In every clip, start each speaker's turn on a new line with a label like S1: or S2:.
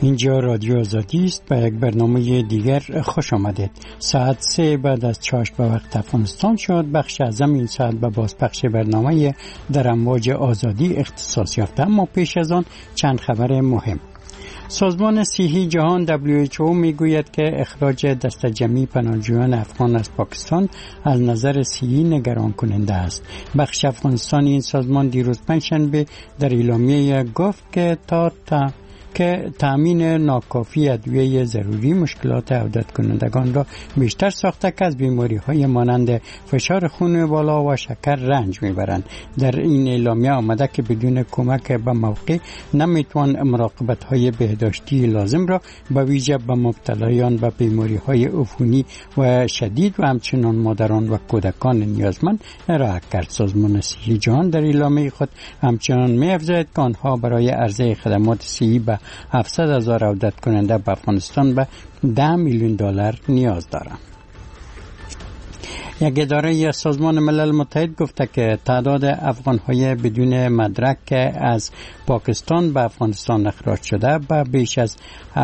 S1: اینجا رادیو آزادی است. به یک برنامه دیگر خوش آمدید. ساعت 3 بعد از چاشت به وقت افغانستان شد. بخش اعظم این ساعت به بازپخش برنامه در امواج آزادی اختصاص یافته. اما پیش از آن چند خبر مهم. سازمان صحی جهان WHO میگوید که اخراج دسته جمعی پناهجویان افغان از پاکستان از نظر صحی نگران کننده است. بخش افغانستان این سازمان دیروز پنجشنبه در اعلامیه گفت که تأمین ناکافی ادویه ضروری مشکلات عودت کنندگان را بیشتر ساخته که از بیماری های مانند فشار خون بالا و شکر رنج میبرند. در این اعلامیه آمده که بدون کمک به موقع نمیتوان مراقبت های بهداشتی لازم را به ویژه به مبتلایان به بیماری های عفونی و شدید و همچنان مادران و کودکان نیازمند ارائه کرد. سازمان صحی جهان در اعلامیه خود همچنان می‌افزاید که آنها برای عرضه خدمات صحی به 700,000 عودت کننده به افغانستان به $10 میلیون نیاز دارند. یک اداره یا سازمان ملل متحد گفته که تعداد افغان‌های بدون مدرک از پاکستان به افغانستان اخراج شده به بیش از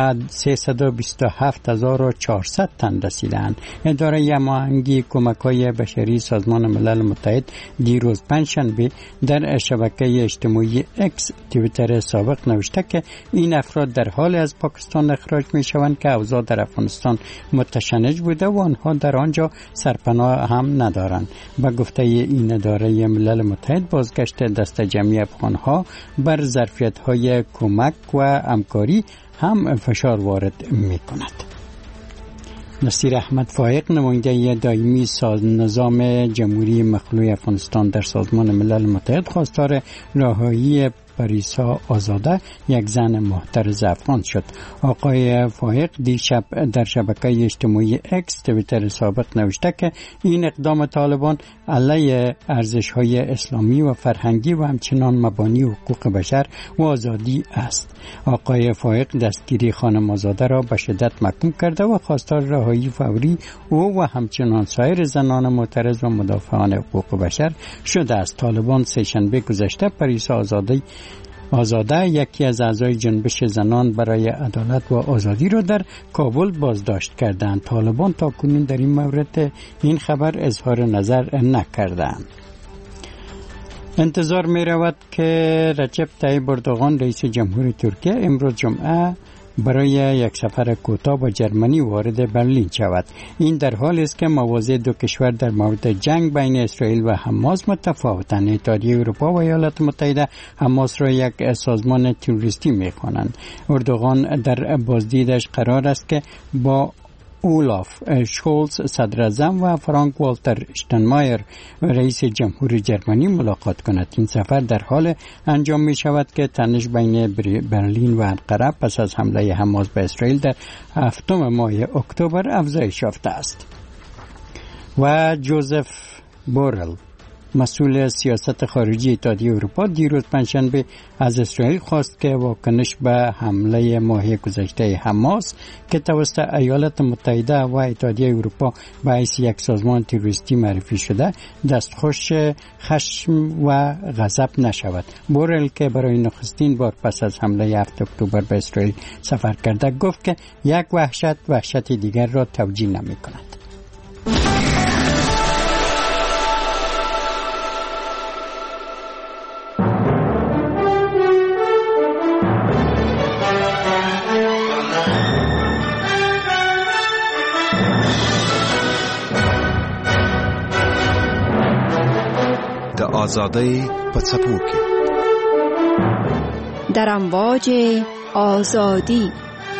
S1: 327,400 تن رسیدند. اداره هماهنگی کمک‌های بشری سازمان ملل متحد دیروز پنجشنبه در شبکه اجتماعی اکس توییتر سابق نوشته که این افراد در حال از پاکستان اخراج می‌شوند که اوضاع در افغانستان متشنج بوده و آنها در آنجا سرپناه هم ندارند. با گفته این اداره ملل متحد بازگشت دسته جمعی افغان‌ها بر ظرفیت‌های کمک و همکاری هم فشار وارد می‌کند. نصیر احمد فائق نماینده دائمی نظام جمهوری مخلوع افغانستان در سازمان ملل متحد خواستار رهایی پریسا آزاده یک زن محترز افغان شد. آقای فائق دیشب در شبکه اجتماعی اکس توییتر سابق نوشته که این اقدام طالبان علیه ارزش‌های اسلامی و فرهنگی و همچنان مبانی حقوق بشر و آزادی است. آقای فائق دستگیری خانم آزاده را به شدت محکوم کرده و خواستار رهایی فوری او و همچنان سایر زنان معترض و مدافعان حقوق بشر شده است. طالبان سه‌شنبه گذشته پریسا آزاده یکی از اعضای جنبش زنان برای عدالت و آزادی را در کابل بازداشت کردند. طالبان تاکنون در این مورد این خبر اظهار نظر نکردند. انتظار می رود که رجب طیب اردوغان رئیس جمهور ترکیه امروز جمعه برای یک سفر کوتاه با جرمنی وارد برلین شود. این در حالی است که مواضع دو کشور در مورد جنگ بین اسرائیل و حماس متفاوتند. اتحادیه اروپا و ایالات متحده حماس را یک سازمان تروریستی می‌خوانند. اردوغان در بازدیدش قرار است که با اولاف شولز صدر اعظم و فرانک والتر اشتنمایر رئیس جمهور جرمنی ملاقات کند. این سفر در حال انجام می شود که تنش بین برلین و انقره پس از حمله حماس به اسرائیل در 7 ماه اکتبر افزایش یافته است. و جوزف بورل مسئول سیاست خارجی اتحادیه اروپا دیروز پنجشنبه از اسرائیل خواست که واکنش به حمله ماه گذشته حماس که توسط ایالات متحده و اتحادیه اروپا به حیث یک سازمان تروریستی معرفی شده دستخوش خشم و غضب نشود. بورل که برای نخستین بار پس از حمله 7 اکتبر به اسرائیل سفر کرده گفت که یک وحشت دیگر را توجیه نمی کند.
S2: آزادی پڅپو کې
S3: در امواج آزادی.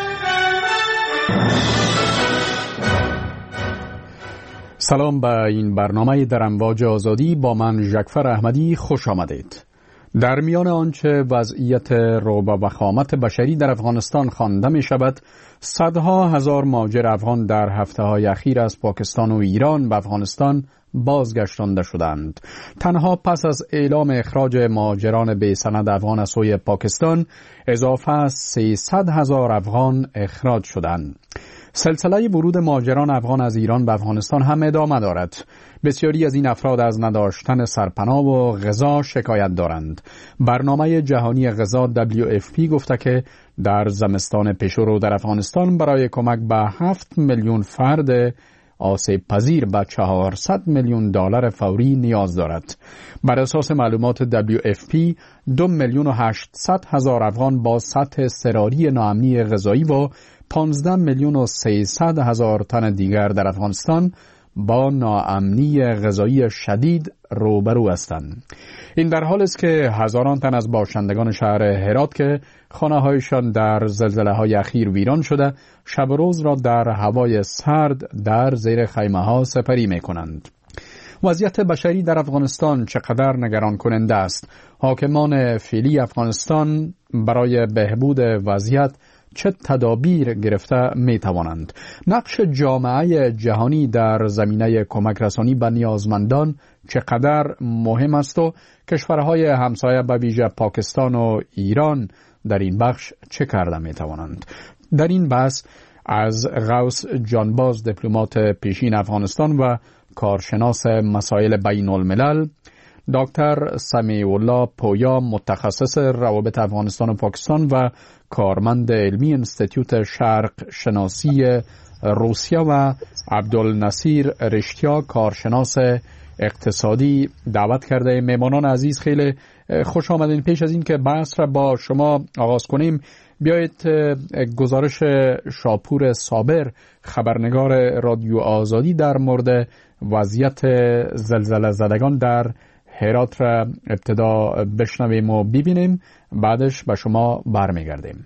S4: سلام به این برنامه در امواج آزادی با من ژکفر احمدی خوش آمدید. در میان آنچه وضعیت رعب و وخامت بشری در افغانستان خوانده می شود، صدها هزار مهاجر افغان در هفته‌های اخیر از پاکستان و ایران به افغانستان بازگشتانده شدند. تنها پس از اعلام اخراج مهاجران بی سند افغان از سوی پاکستان، اضافه از 300,000 افغان اخراج شدند. سلسله ورود مهاجران افغان از ایران به افغانستان هم ادامه دارد. بسیاری از این افراد از نداشتن سرپناه و غذا شکایت دارند. برنامه جهانی غذا WFP گفته که در زمستان پیشرو در افغانستان برای کمک به 7 میلیون فرد آسیب پذیر به $400 میلیون فوری نیاز دارد. بر اساس معلومات WFP 2,800,000 افغان با سطح اضطراری ناامنی غذایی و 15,300,000 تن دیگر در افغانستان با ناامنی غذایی شدید روبرو هستند. این در حال است که هزاران تن از باشندگان شهر هرات که خانه‌هایشان در زلزله‌های اخیر ویران شده، شب و روز را در هوای سرد در زیر خیمه‌ها سپری می‌کنند. وضعیت بشری در افغانستان چقدر نگران کننده است. حاکمان فعلی افغانستان برای بهبود وضعیت چه تدابیر گرفته می توانند؟ نقش جامعه جهانی در زمینه کمک رسانی به نیازمندان چقدر مهم است و کشورهای همسایه به ویژه پاکستان و ایران در این بخش چه کرده می توانند؟ در این بحث از غوث جانباز، دیپلمات پیشین افغانستان و کارشناس مسائل بین الملل، دکتر سمیع الله پویا، متخصص روابط افغانستان و پاکستان و کارمند علمی انستیتوت شرق شناسی روسیه و عبدالنصیر رشتیا، کارشناس اقتصادی دعوت کرده. مهمانان عزیز خیلی خوش آمدین. پیش از این که بحث را با شما آغاز کنیم، بیایید گزارش شاپور صابر، خبرنگار رادیو آزادی، در مورد وضعیت زلزله زدگان در هرات را ابتدا بشنویم و ببینیم، بعدش به شما برمیگردیم.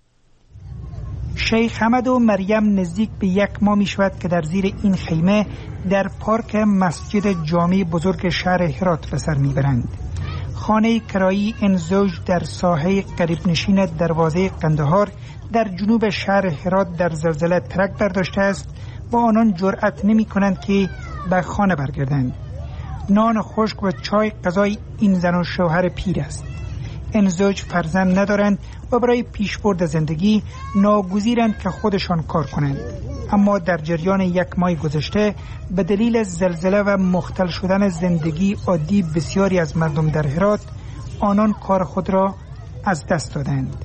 S2: شیخ حمد و مریم نزدیک به 1 ماه می شود که در زیر این خیمه در پارک مسجد جامع بزرگ شهر هرات به سر می برند. خانه کرایی این زوج در ساحه قریب نشین دروازه قندهار در جنوب شهر هرات در زلزله ترک برداشته است و آنان جرأت نمی کنند که به خانه برگردند. نان خشک و چای غذای این زن و شوهر پیر است. این زوج فرزند ندارند و برای پیشبرد زندگی ناگزیرند که خودشان کار کنند. اما در جریان 1 ماه گذشته به دلیل زلزله و مختل شدن زندگی عادی بسیاری از مردم در هرات، آنان کار خود را از دست دادند.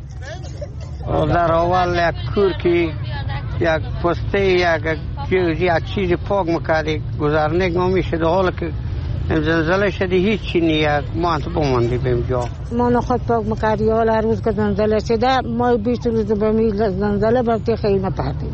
S5: در اول یک کور که یک پسته یک چیزی پاک میکردی گذرنگ نمیشه، در حال که زلزله شدی هیچی نیست، ما انت بماندی بیم جا.
S6: ما نخواد پاک میکردی، حال هر روز که زلزله شده ما 20 روز به زلزله برتی خیلی پردیم.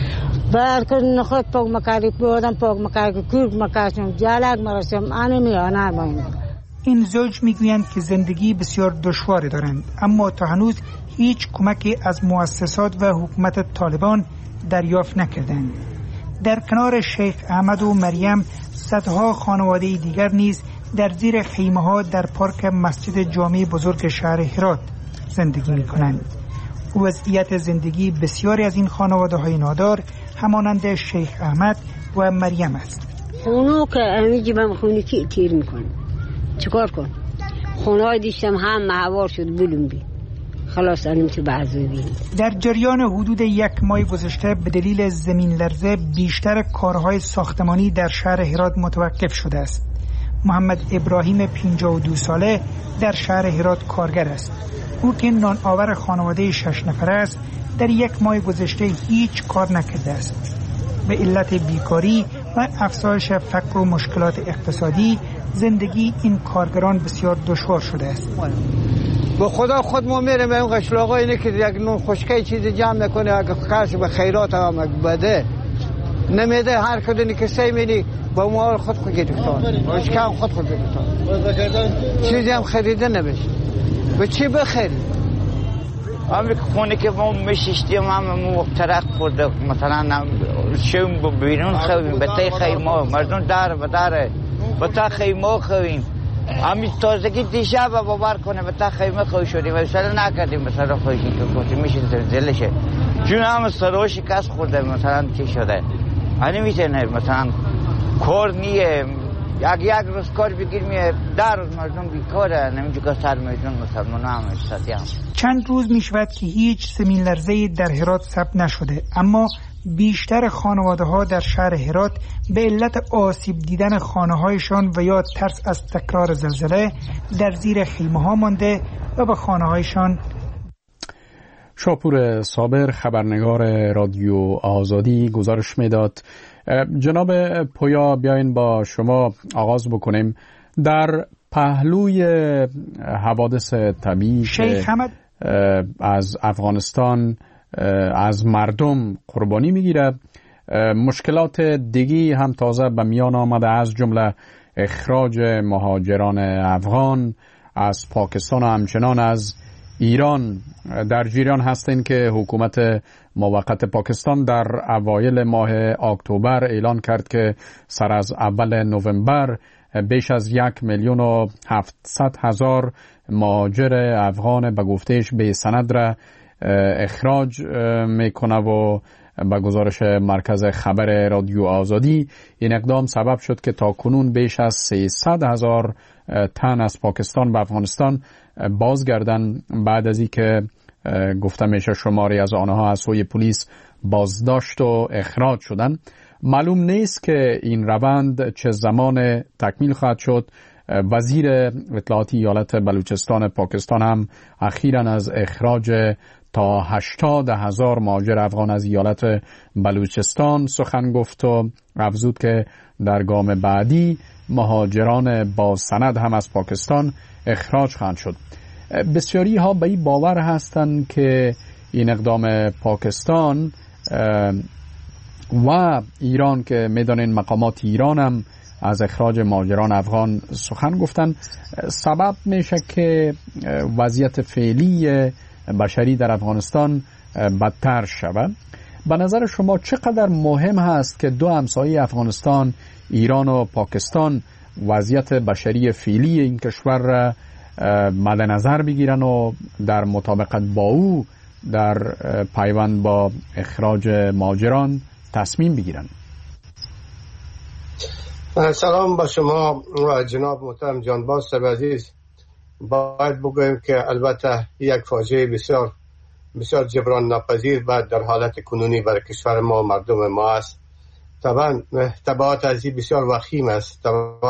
S6: بعد که نخواد پاک میکردی، آدم پاک میکردی، کورک میکردیم، جالک مرسیم، آنمی آنر بایم.
S2: این زوج میگویند که زندگی بسیار دشوار دارند، اما تا هنوز هیچ کمکی از مؤسسات و حکومت طالبان دریافت نکردند. در کنار شیخ احمد و مریم صدها خانواده دیگر نیز در زیر خیمه ها در پارک مسجد جامع بزرگ شهر هرات زندگی می کنند. وضعیت زندگی بسیاری از این خانواده های نادار همانند شیخ احمد و مریم است.
S6: خونو که امیجی بهم خونی که تیر میکنه، چیکار کن؟ خونه های دیشتم هم محوار شد بلوم بی خلاص انیم تو بعضی بی.
S2: در جریان حدود 1 ماه گذشته به دلیل زمین لرزه بیشتر کارهای ساختمانی در شهر هرات متوقف شده است. محمد ابراهیم 52 ساله در شهر هرات کارگر است. او که نان آور خانواده 6 نفره است، در 1 ماه گذشته هیچ کار نکرده است. به علت بیکاری و افزایش فقر و مشکلات اقتصادی زندگی این کارگران بسیار دشوار شده است.
S5: به خدا خود ما میریم به این قشلاقا اینه که یک نون خشکی چیزی جمع نکنه، اگه کسی به خیرات هم بده نمیده، هر کدومی که سی میدی با ما خود گرفتار، اشکام خود گرفتار، چیزی هم خریده نمیشه. به چی بخری؟
S7: همین خونه که ما میشیشتیم هم طرق برده، مثلا شویم با بیرون خویم به تای خیمه، مردم در و داره به تا خیمه خویم. همین تازگی دیشب باور کنه به تا خیمه خوی شدیم، مثلا نکردیم مثلا خویشی که گفتیم میشه زلزله چون هم سرو شکست خورده، مثلا چی شده هنی میتونه مثلا کار نیه، یک روز کار بگیر میه، 10 روز مردم بیکاره، نمیشه که سر میدون مسلمان هم استادی هم.
S2: چند روز میشود که هیچ زمین لرزه‌ای در هرات ثبت نشده، اما بیشتر خانواده ها در شهر هرات به علت آسیب دیدن خانه هایشان و یا ترس از تکرار زلزله در زیر خیمه ها مانده و به خانه هایشان.
S4: شاپور صابر خبرنگار رادیو آزادی گزارش میداد. جناب پویا، بیاین با شما آغاز بکنیم. در پهلوی حوادث طبیعی
S2: شیخ حمد
S4: از افغانستان از مردم قربانی میگیره، مشکلات دیگی هم تازه به میان آمده، از جمله اخراج مهاجران افغان از پاکستان و همچنان از ایران. در جریان هستین که حکومت موقت پاکستان در اوایل ماه اکتبر اعلان کرد که سر از اول نوامبر بیش از 1,700,000 مهاجر افغان به گفتهش به سند را اخراج میکنه و به گزارش مرکز خبر رادیو آزادی این اقدام سبب شد که تا کنون بیش از 300,000 تن از پاکستان به افغانستان بازگردن بعد از اینکه گفته میشه شماری از آنها از سوی پلیس بازداشت و اخراج شدن. معلوم نیست که این روند چه زمان تکمیل خواهد شد. وزیر اطلاعاتی ایالت بلوچستان پاکستان هم اخیراً از اخراج تا 80,000 مهاجر افغان از ایالت بلوچستان سخن گفت و افزود که در گام بعدی مهاجران با سند هم از پاکستان اخراج خواهند شد. بسیاری ها به این باور هستند که این اقدام پاکستان و ایران که میدانین مقامات ایران هم از اخراج مهاجران افغان سخن گفتن سبب میشه که وضعیت فعلی بشری در افغانستان بدتر شود. به نظر شما چقدر مهم هست که دو همسایه افغانستان، ایران و پاکستان، وضعیت بشری فعلی این کشور را مد نظر بگیرن و در مطابقت با او در پیوند با اخراج مهاجران تصمیم بگیرن؟
S8: سلام با شما و جناب محترم جانباز عزیز. باید بگویم که البته یک فاجعه بسیار بسیار جبران ناپذیر بعد در حالت کنونی برای کشور ما و مردم ما است. طبعا تبعات از این بسیار وخیم است.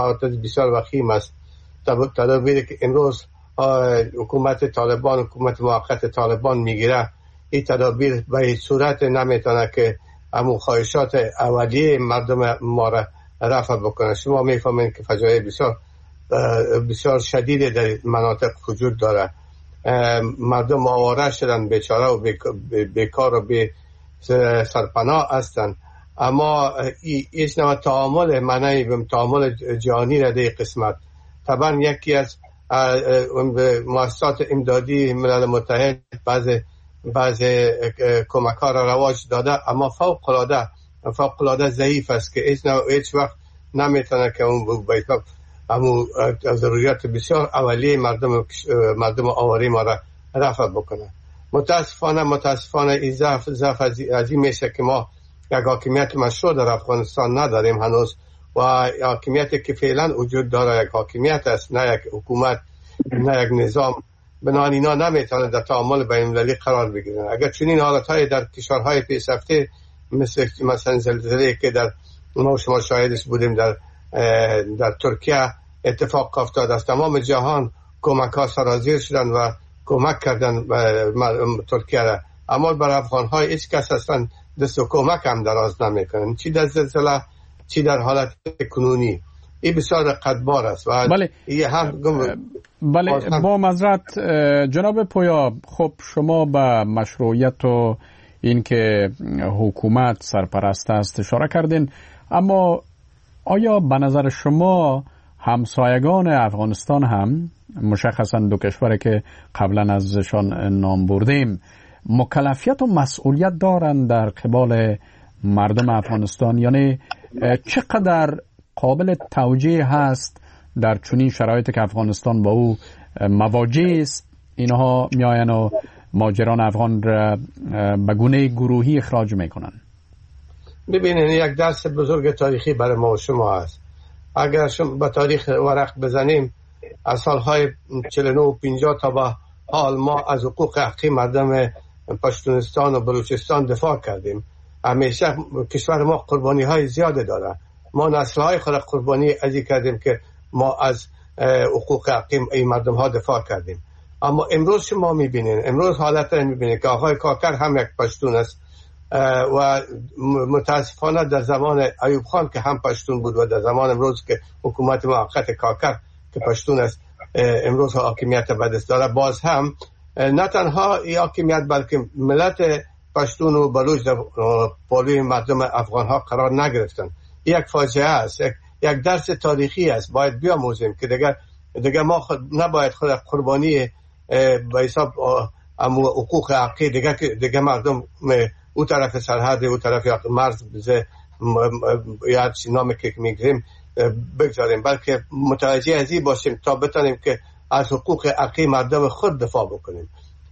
S8: تدابیری که امروز حکومت طالبان، حکومت موقت طالبان میگیره، این تدابیر به هیچ صورت نمیتونه که همون خواهشات اولیه مردم ما را رفع بکنه. شما میفهمید که فجایع بسیار بسیار شدید در مناطق وجود داره. مردم آواره شدن، بیچاره و بیکار و بی سرپناه هستند. اما ایش نوع تعامل معنی تعامل جهانی را در قسمت. طبعا یکی از مؤسسات امدادی ملل متحد بعض کمک ها را رواج داده، اما فوق العاده ضعیف است که هیچ وقت نمیتونه که اون همون ضروریات بسیار اولیه مردم آواره ما را رفع بکنه. متاسفانه این ضعف از این میشه که ما یک حاکمیت مشروع در افغانستان نداریم هنوز و حاکمیتی که فعلا وجود داره یک حاکمیت است، نه یک حکومت، نه یک نظام. بنابراین اینا نمیتونه در تعامل بین‌المللی قرار بگیرن. اگر چنین حالت‌های در کشورهای پیشرفته مثلا زلزله که در ما شما شاهدش بودیم در ترکیه اتفاق افتاد است، تمام جهان کمک‌ها سرازیر شدن و کمک کردن ترکیه را، اما بر افغان‌ها هیچ کس اصلا دست و کمک هم دراز نمیکنن، چی در زلزله چی در حالت کنونی. این بسیار رقتبار است.
S4: بله با معذرت جناب پویا، خب شما به مشروعیت و این که حکومت سرپرست است اشاره کردین، اما آیا به نظر شما همسایگان افغانستان هم، مشخصا دو کشوری که قبلا ازشان نام بردیم، مکلفیت و مسئولیت دارند در قبال مردم افغانستان؟ یعنی چقدر قابل توجیه هست در چنین شرایطی که افغانستان با او مواجه است اینها میآیند و مهاجران افغان را به گونه گروهی اخراج میکنن؟
S8: ببینید یک درس بزرگ تاریخی برای ما و شما است. اگر شما به تاریخ ورق بزنیم، از سالهای 49 و 50 تا به حال ما از حقوق حقی مردم پشتونستان و بلوچستان دفاع کردیم. همیشه کشور ما قربانی های زیاده داره. ما نسل های خود قربانی ازی کردیم که ما از حقوق حقیم این مردم ها دفاع کردیم. اما امروز شما میبینین، امروز حالت را میبینین که آقای کاکر هم یک پشتون است و متاسفانه در زمان ایوب خان که هم پشتون بود و در زمان امروز که حکومت موقت کاکر که پشتون است امروز حاکمیت به دست داره، باز هم نه تنها این حاکمیت بلکه ملت پشتون و بلوچ در پالوی مردم افغان ها قرار نگرفتن. یک فاجعه است، یک درس تاریخی است. باید بیاموزیم که دیگه ما نباید خود قربانی به حساب حقوق حقی دیگه مردم او طرف سرحد او طرف مرز یا نامی که میگیم بگذاریم، بلکه متوجه ازی باشیم تا بتانیم که از حقوق حقی مردم خود دفاع بکنیم.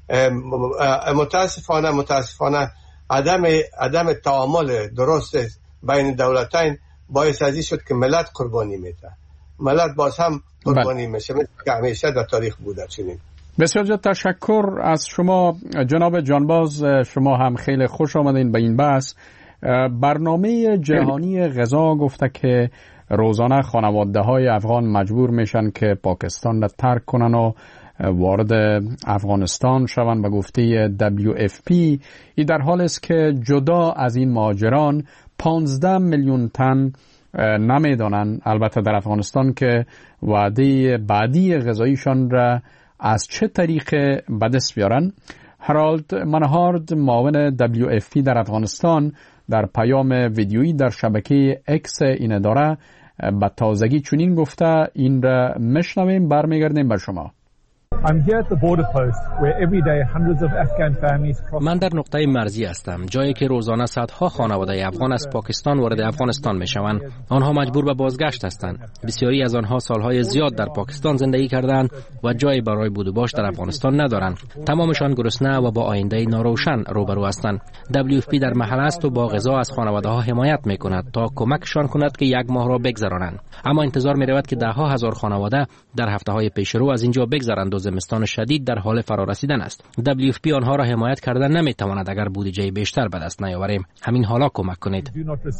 S8: متاسفانه عدم تعامل درست بین دولتین باعث ازی شد که ملت قربانی میده. ملت باز هم قربانی میشه که همیشه در تاریخ بوده. چنین
S4: بسیار زیاد تشکر از شما جناب جانباز. شما هم خیلی خوش آمدین به این بحث. برنامه جهانی غذا گفته که روزانه خانواده های افغان مجبور میشن که پاکستان را ترک کنن و وارد افغانستان شوند. به گفته WFP این در حال است که جدا از این مهاجران 15 میلیون تن نمیدانن البته در افغانستان که وعده بعدی غذاییشان را از چه طریق به دست بیارن. هرالد منهارد معاون WFP در افغانستان در پیام ویدیویی در شبکه اکس این اداره به تازگی چنین گفته. این را میشنویم، برمیگردیم بر شما.
S9: من در نقطه مرزی هستم، جایی که روزانه صدها خانواده افغان از پاکستان وارد افغانستان میشوند. آنها مجبور به بازگشت هستند. بسیاری از آنها سالهای زیاد در پاکستان زندگی کردند و جایی برای بود و باش در افغانستان ندارند. تمامشان گرسنه و با آینده ناروشن روبرو هستند. WFP در محل است و با غذا از خانواده ها حمایت میکند تا کمکشان کند که یک ماه را بگذرانند. اما انتظار میرود که ده ها هزار خانواده در هفته های پیش رو از اینجا بگذرند و زمستان شدید در حال فرا رسیدن است. WFP آنها را حمایت کردن نمیتواند اگر بودجه بیشتر به دست نیاوریم. همین حالا کمک کنید.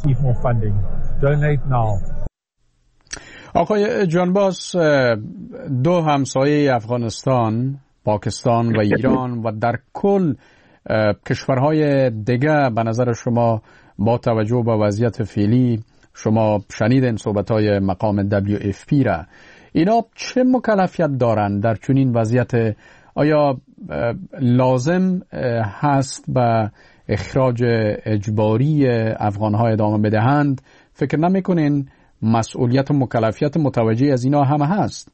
S4: آقای جانباز، دو همسایه افغانستان، پاکستان و ایران و در کل کشورهای دیگه به نظر شما با توجه به وضعیت فعلی، شما شنیدین صحبت‌های مقام WFP را، اینا چه مکلفیت دارند در چنین وضعیت؟ آیا لازم هست به اخراج اجباری افغان‌ها ادامه بدهند؟ فکر نمی‌کنین مسئولیت و مکلفیت متوجه از اینا هم هست؟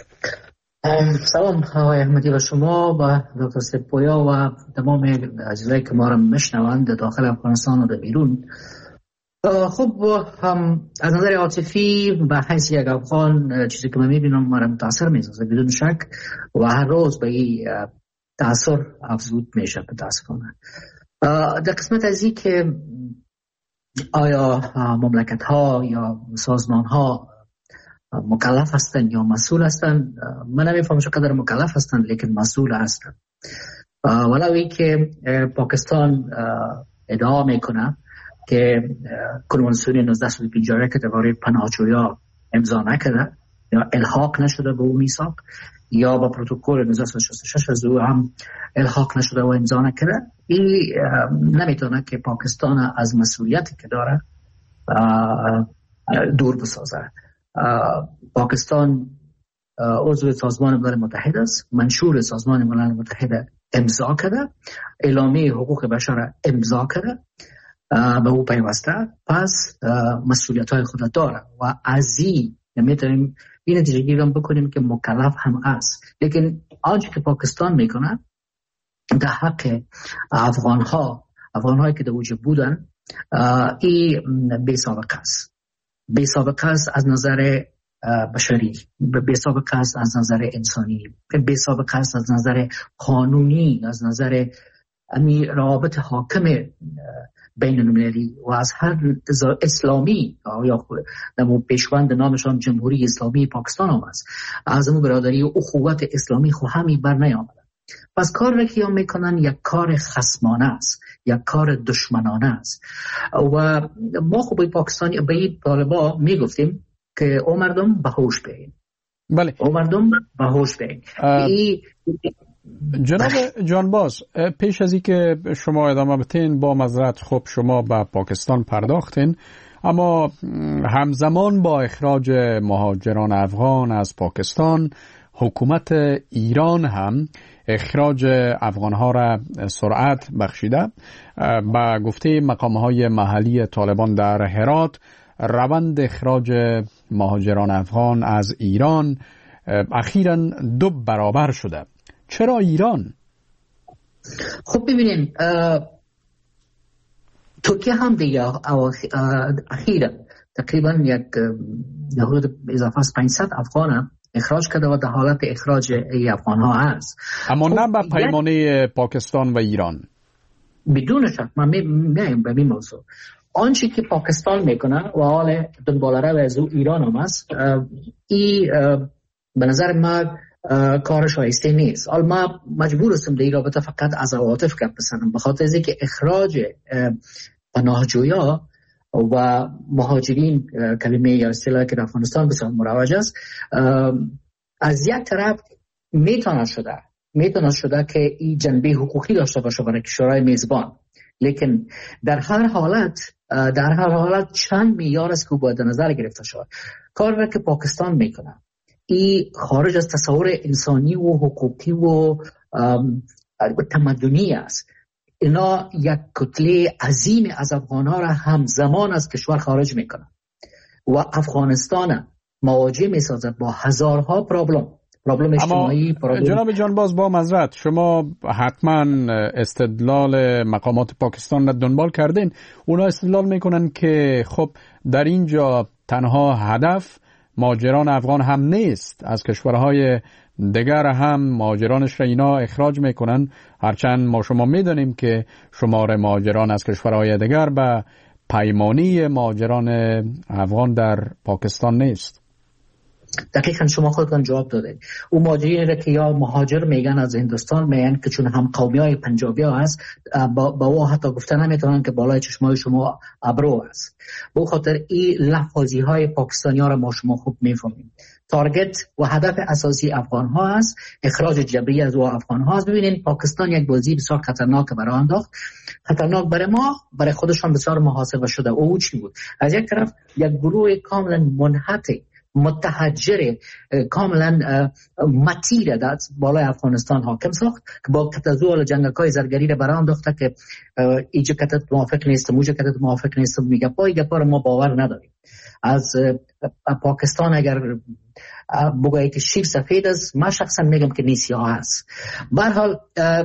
S10: سلام آقای احمدی و شما و دکتر سپویا و تمام عزیزایی که ما را میشنوند داخل افغانستان و در بیرون. خب از نظر عاطفی و حیث یک افغان چیزی که من میبینم مرا متاثر میسازه بدون شک و هر روز به این تاثیر افزود میشه متاسفانه. در قسمت از این که آیا مملکت ها یا سازمان ها مکلف هستند یا مسئول هستند، من نمیفهمم چقدر مکلف هستند لیکن مسئول هستند. ولوی که پاکستان ادعا میکنه که کنوانسیون 1951 که درباره پناهجویان امضا نکرده یا الحاق نشده به اون میثاق یا با پروتکل 1966 از او هم الحاق نشده و امضا نکرده، این نمیتونه که پاکستان از مسئولیتی که داره دور بسازه. پاکستان عضو سازمان ملل متحد است، منشور سازمان ملل متحد امضا کرده، اعلامیه حقوق بشر امضا کرده، به او پیوسته، پس مسئولیت های خود داره و از این میتونیم این نتیجه گیری بکنیم که مکلف هم است. لیکن آنچه که پاکستان میکنه در حق افغان‌هایی که در وجود بودن، این بی سابقه است. بی سابقه است از نظر بشری، بی سابقه است از نظر انسانی، بی سابقه است از نظر قانونی، از نظر روابط حاکم بین المللی و از هر اسلامی یا نمو پیشوند نامشان جمهوری اسلامی پاکستان هم است. از اون برادری و اخوت اسلامی خو همی بر نیامده. پس کار را که میکنن یک کار خصمانه است، یک کار دشمنانه است. و ما خب به پاکستانی به این طالبا میگفتیم که او مردم به هوش بیاین.
S4: بله.
S10: او مردم به هوش بیاین.
S4: جناب جانباز، پیش از اینکه شما ادامه بدین، با معذرت خب شما به پاکستان پرداختین، اما همزمان با اخراج مهاجران افغان از پاکستان، حکومت ایران هم اخراج افغانها را سرعت بخشیده. با گفته مقامهای محلی طالبان در هرات، روند اخراج مهاجران افغان از ایران اخیراً 2 برابر شده. چرا ایران؟
S10: خب ببینین، ترکیه هم دیگه اخیراً تقریباً یک حدود اضافه از 500 افغان اخراج کرده و در حالت اخراج افغان ها هست.
S4: اما نه به پیمانه پاکستان و ایران.
S10: بدون شک من میایم به این موضوع. آنچه که پاکستان میکنه و حال دنبالره از ایران هم است، این به نظر من کار شایسته نیست. حالا ما مجبور هستم در این رابطه فقط از عواطف گپ بزنم، به خاطر اینکه اخراج پناهجویا و مهاجرین، کلمه یا اصطلاحی که در افغانستان بسیار مروج است، از یک طرف میتونه شده که این جنبه حقوقی داشته باشه برای کشورهای میزبان، لیکن در هر حالت چند معیار است که باید نظر گرفته شود. کار را که پاکستان میکنه این خارج از تصور انسانی و حقوقی و تمدنی است. اینا یک کتله عظیم از افغانها را همزمان از کشور خارج میکنه و افغانستان مواجه میسازه با هزارها پرابلم اجتماعی.
S4: جناب جانباز، با معذرت، شما حتما استدلال مقامات پاکستان را دنبال کردین. اونا استدلال میکنن که خب در اینجا تنها هدف مهاجران افغان هم نیست، از کشورهای دیگر هم مهاجرانش را اینا اخراج میکنن، هرچند ما شما میدونیم که شمار مهاجران از کشورهای دیگر به پیمانی مهاجران افغان در پاکستان نیست.
S10: دقیقاً شما خودتون جواب دادید. اون مهاجرین را که یا مهاجر میگن از هندوستان میگن که چون هم قومیای پنجابی ها هست، با او حتی گفتن نمیتونن که بالای چشمای شما ابرو است. به خاطر این لفظی های پاکستانی ها را ما شما خوب میفهمیم. تارگت و هدف اساسی افغان ها است اخراج جبری از افغان ها است. ببینید پاکستان یک بازی بسیار خطرناک برای انداخت، خطرناک برای ما، برای خودشان بسیار محاسبه شده. او چی بود؟ از یک طرف یک گروه کاملا منحط متحجر کاملا متیر در بالای افغانستان حاکم ساخت که با کتزول جنگل‌های زرگری را برای انداخته که ایجا کتت موافق نیست، موجا کتت موافق نیست. میگه پای گپا رو ما باور نداریم. از پاکستان اگر بگویی که شیر سفید است، من شخصا میگم که نیسیاه هست. به هر حال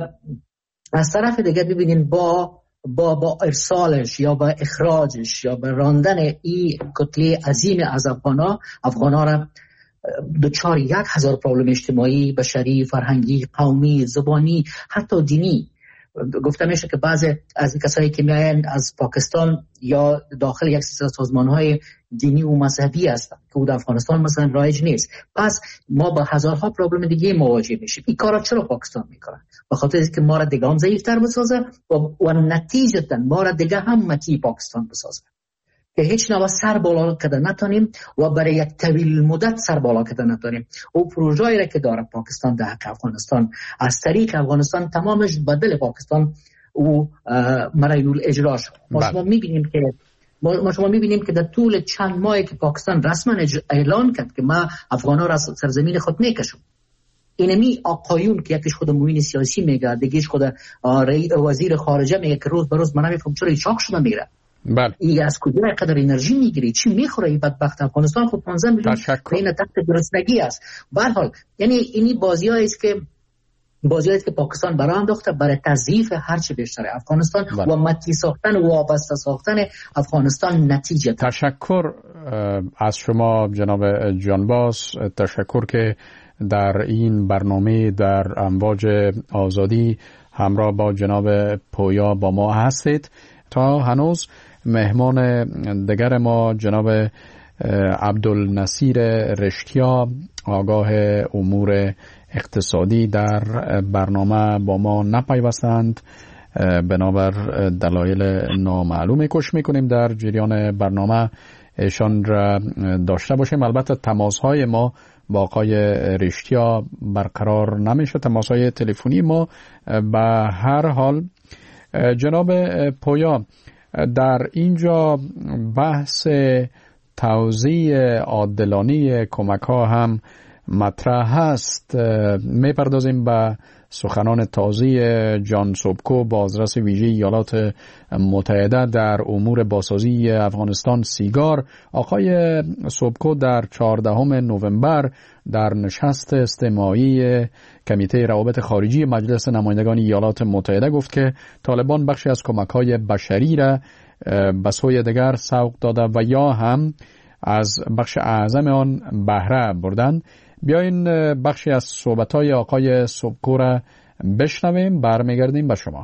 S10: از طرف دیگه ببینین با ارسالش یا با اخراجش یا با راندن این کتله عظیم از افغان‌ها را دچار 1000 پرابلم اجتماعی، بشری، فرهنگی، قومی، زبانی، حتی دینی. گفته میشه که بعضی از کسایی که میاین از پاکستان یا داخل یک سازمان‌های دینی و مذهبی هستن که در افغانستان مثلا رایج نیست. پس ما با هزارها پرابلم دیگه مواجه میشیم. این کارا چرا پاکستان میکنه؟ به خاطر اینکه ما را دیگه هم ضعیف‌تر بسازه و نتیجتاً ما را دیگه هم متی پاکستان بسازه که هیچ نوع سر بالا کده نتونیم و برای یک طویل مدت سر بالا کده نتونیم. او پروژه‌ای را که داره پاکستان در حق افغانستان از طریق افغانستان تمامش بدل پاکستان او مرایل اجرا شد. ما شما میبینیم که در طول چند ماهی که پاکستان رسما اعلان کرد که ما افغان‌ها را از سرزمین خود میکشم، اینمی آقایون که یکیش خود معین سیاسی میگه، دیگه‌اش خود وزیر خارجه میگه که روز به روز من نمیفهم چرا چاق شده میره.
S4: بله.
S10: این از کجا قدر انرژی میگیری؟ چی میخوره این بدبخت؟ افغانستان خود 15 میلیون این تحت گرسنگی است. به هر حال یعنی اینی بازیایی است که پاکستان برای انداخته برای تضعیف هرچی بیشتر افغانستان و متی ساختن و وابسته ساختن افغانستان نتیجه.
S4: تشکر از شما جناب جانباز، تشکر که در این برنامه در امواج آزادی همراه با جناب پویا با ما هستید. تا هنوز مهمان دیگر ما جناب عبدالنصیر رشتیا آگاه امور اقتصادی در برنامه با ما نپیوستند، بنابر دلایل نامعلوم کوشش میکنیم در جریان برنامه ایشان را داشته باشیم. البته تماس‌های ما با آقای رشتیا برقرار نمیشه، تماس‌های تلفنی ما. به هر حال جناب پویا، در اینجا بحث توزیع عادلانه کمک‌ها هم مطرح هست. میپردازیم به سخنان تازه جان سوبکو، بازرس ویژه ایالات متحده در امور بازسازی افغانستان سیگار. آقای سوبکو در 14 نوامبر در نشست استماعی کمیته روابط خارجی مجلس نمایندگان ایالات متحده گفت که طالبان بخشی از کمک‌های بشری را به سوی دیگر سوق داده و یا هم از بخش اعظم آن بهره بردند. بیاین بخشی از صحبت‌های آقای سوبکو را بشنویم، برمیگردیم به شما.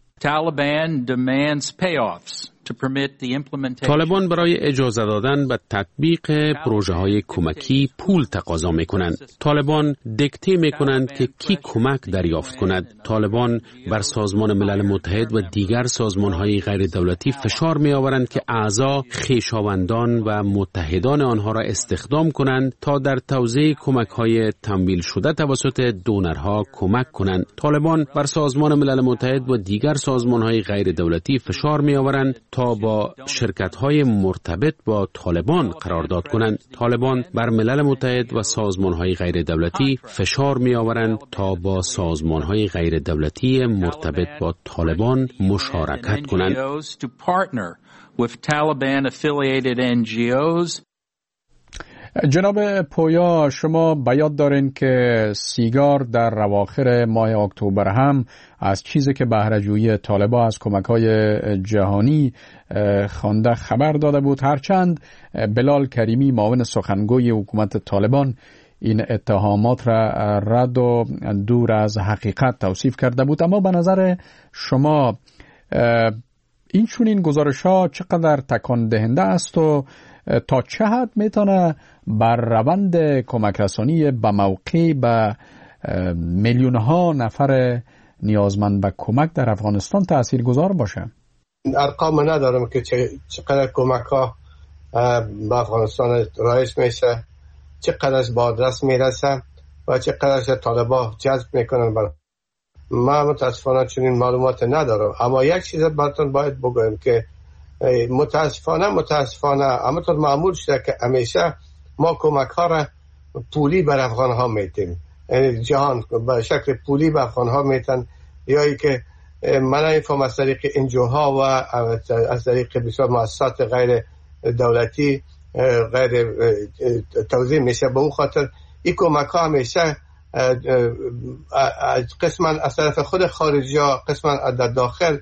S11: طالبان برای اجازه دادن به تطبیق پروژه های کمکی پول تقاضا می کنند. طالبان دکته می کنند که کی کمک دریافت کند. طالبان بر سازمان ملل متحد و دیگر سازمان های غیر دولتی فشار می آورند که اعضا خویشاوندان و متحدان آنها را استخدام کنند تا در توزیع کمک های تمویل شده توسط دونرها کمک کنند. طالبان بر سازمان ملل متحد و دیگر سازمان های غیر دولتی فشار می آورند تا با شرکت‌های مرتبط با طالبان قرارداد کنند. طالبان بر ملل متحد و سازمان‌های غیر دولتی فشار می‌آورند تا با سازمان‌های غیر دولتی مرتبط با طالبان مشارکت کنند.
S4: جناب پویا، شما بیاد دارین که سیگار در اواخر ماه اکتبر هم از چیزی که بهره‌جویی طالبان از کمک‌های جهانی خوانده خبر داده بود، هرچند بلال کریمی معاون سخنگوی حکومت طالبان این اتهامات را رد و دور از حقیقت توصیف کرده بود. اما به نظر شما این چنین گزارش‌ها چقدر تکان دهنده است و تا چه حد میتونه بر روند کمک رسانی به موقع به میلیون ها نفر نیازمند به کمک در افغانستان تأثیر گذار باشه؟
S8: ارقام ندارم که چقدر کمک ها به افغانستان رایج میشه، چقدرش به آدرس میرسه و چقدرش طالبان جذب میکنن. من متاسفانه چنین معلومات ندارم، اما یک چیز براتون باید بگویم که متاسفانه همونطور معمول شده که همیشه ما کمک ها را پولی بر افغان ها میتیم، یعنی جهان به شکل پولی به افغان ها میتن، یا ای که من اینفهم از طریق انجوها و از طریق بسیار مؤسسات غیر دولتی غیر توزیع میشه. به اون خاطر این کمک ها همیشه قسما از طرف خود خارجی ها، قسما در داخل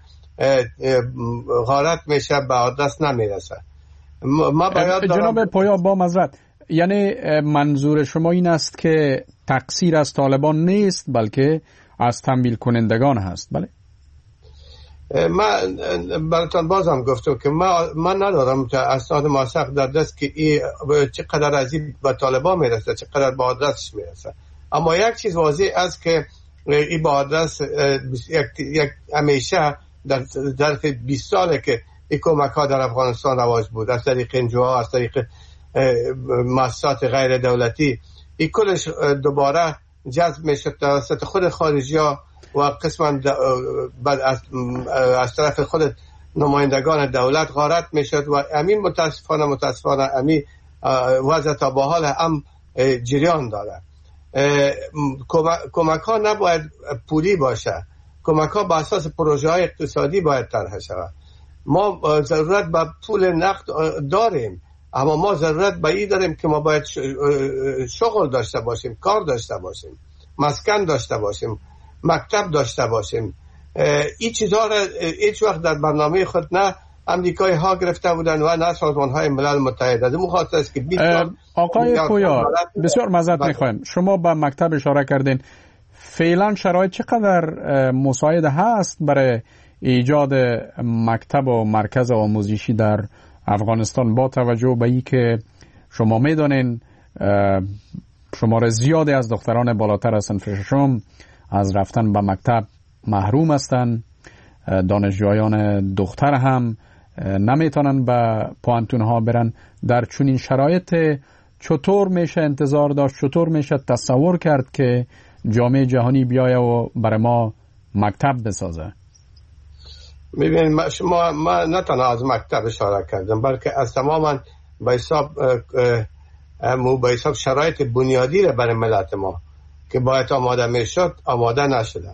S8: غارت میشه، به آدرس نمیرسه.
S4: جناب پویا، با معذرت، یعنی منظور شما این است که تقصیر از طالبان نیست بلکه از تمویل کنندگان هست؟ بله،
S8: من براتون بازم گفتم که من ندارم اسناد موثق در دست که چقدر از این به طالبان میرسه، چقدر به آدرسش میرسه. اما یک چیز واضح است که این به آدرس یک همیشه در ظرف 20 ساله که این کمک ها در افغانستان رواج بود، از طریق انجوها، از طریق مؤسسات غیر دولتی، این کلش دوباره جذب میشد توسط خود خارجی ها و قسما از طرف خود نمایندگان دولت غارت میشد و همین متاسفانه همین وضع تا به حال هم جریان داره. کمک ها نباید پولی باشه، کمک ها با اساس پروژه های اقتصادی باید طرح شود. ما ضرورت به پول نقد داریم، اما ما ضرورت به این داریم که ما باید شغل داشته باشیم، کار داشته باشیم، مسکن داشته باشیم، مکتب داشته باشیم. این چیزها را هیچ وقت در برنامه خود نه امریکایی ها گرفته بودن و نه سازمان های ملل متحد. از این خاطر است که
S4: آقای پویا، بسیار معذرت میخوایم، شما به مکتب اشاره کردین. فعلا شرایط چقدر مساعد هست برای ایجاد مکتب و مرکز آموزشی در افغانستان با توجه به این که شما میدونین شمار زیادی از دختران بالاتر از صنف ششم از رفتن به مکتب محروم هستند. دانشجویان دختر هم نمیتونن به پوانتون ها برن. در چنین شرایط چطور میشه انتظار داشت، چطور میشه تصور کرد که جامعه جهانی بیایه و برای ما مکتب بسازه؟
S8: ببینید ما نه تنها از مکتب اشاره کردم، بلکه از تماما به حساب شرایط بنیادی را برای ملت ما که باید آماده میشد آماده نشده.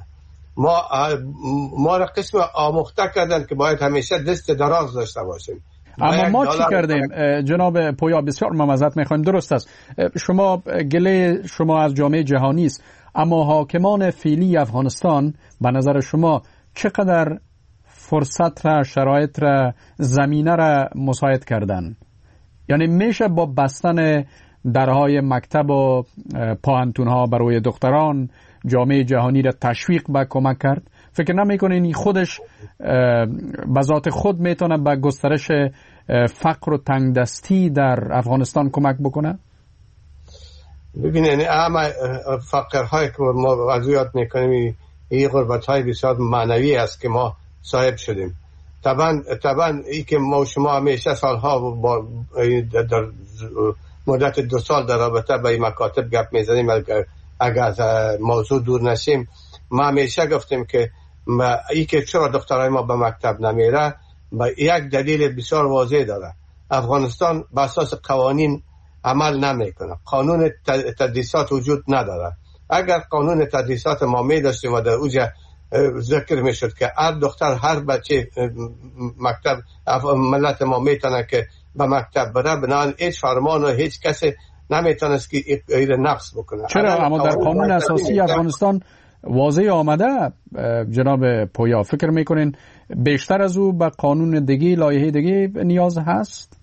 S8: ما را قسم آموخته کردن که باید همیشه دست دراز داشته باشیم.
S4: اما ما چی کردیم جناب پویا؟ بسیار معذرت میخوایم. درست است، شما گله شما از جامعه جهانی است، اما حاکمان فعلی افغانستان به نظر شما چقدر فرصت را، شرایط را، زمینه را مساعد کردن؟ یعنی میشه با بستن درهای مکتب و پوهنتون ها برای دختران جامعه جهانی را تشویق به کمک کرد؟ فکر نمیکنین خودش به ذات خود میتونه به گسترش فقر و تنگدستی در افغانستان کمک بکنه؟
S8: ببینید همه فقرهایی که ما وضعیت میکنیم این غربت های بسیار معنوی است که ما صاحب شدیم. طبعا ای که ما شما همیشه سالها با در مدت 2 سال در رابطه با این مکاتب گپ میزنیم، اگر از موضوع دور نشیم، ما همیشه گفتیم که ای که چرا دخترای ما به مکتب نمیره با یک دلیل بسیار واضح داره. افغانستان به اساس قوانین عمل نمیکنه، قانون تدریسات وجود نداره. اگر قانون تدریسات ما می داشتیم و در اوجه ذکر می شد که هر دختر هر بچه مکتب ملت ما میتونه که به مکتب بره، بنابراین هیچ فرمان و هیچ کسی نمیتونست که این نقص بکنه.
S4: چرا؟ اما در قانون اساسی افغانستان واضح آمده جناب پویا. فکر میکنین بیشتر از او به قانون دیگه، لایحه دیگه نیاز هست؟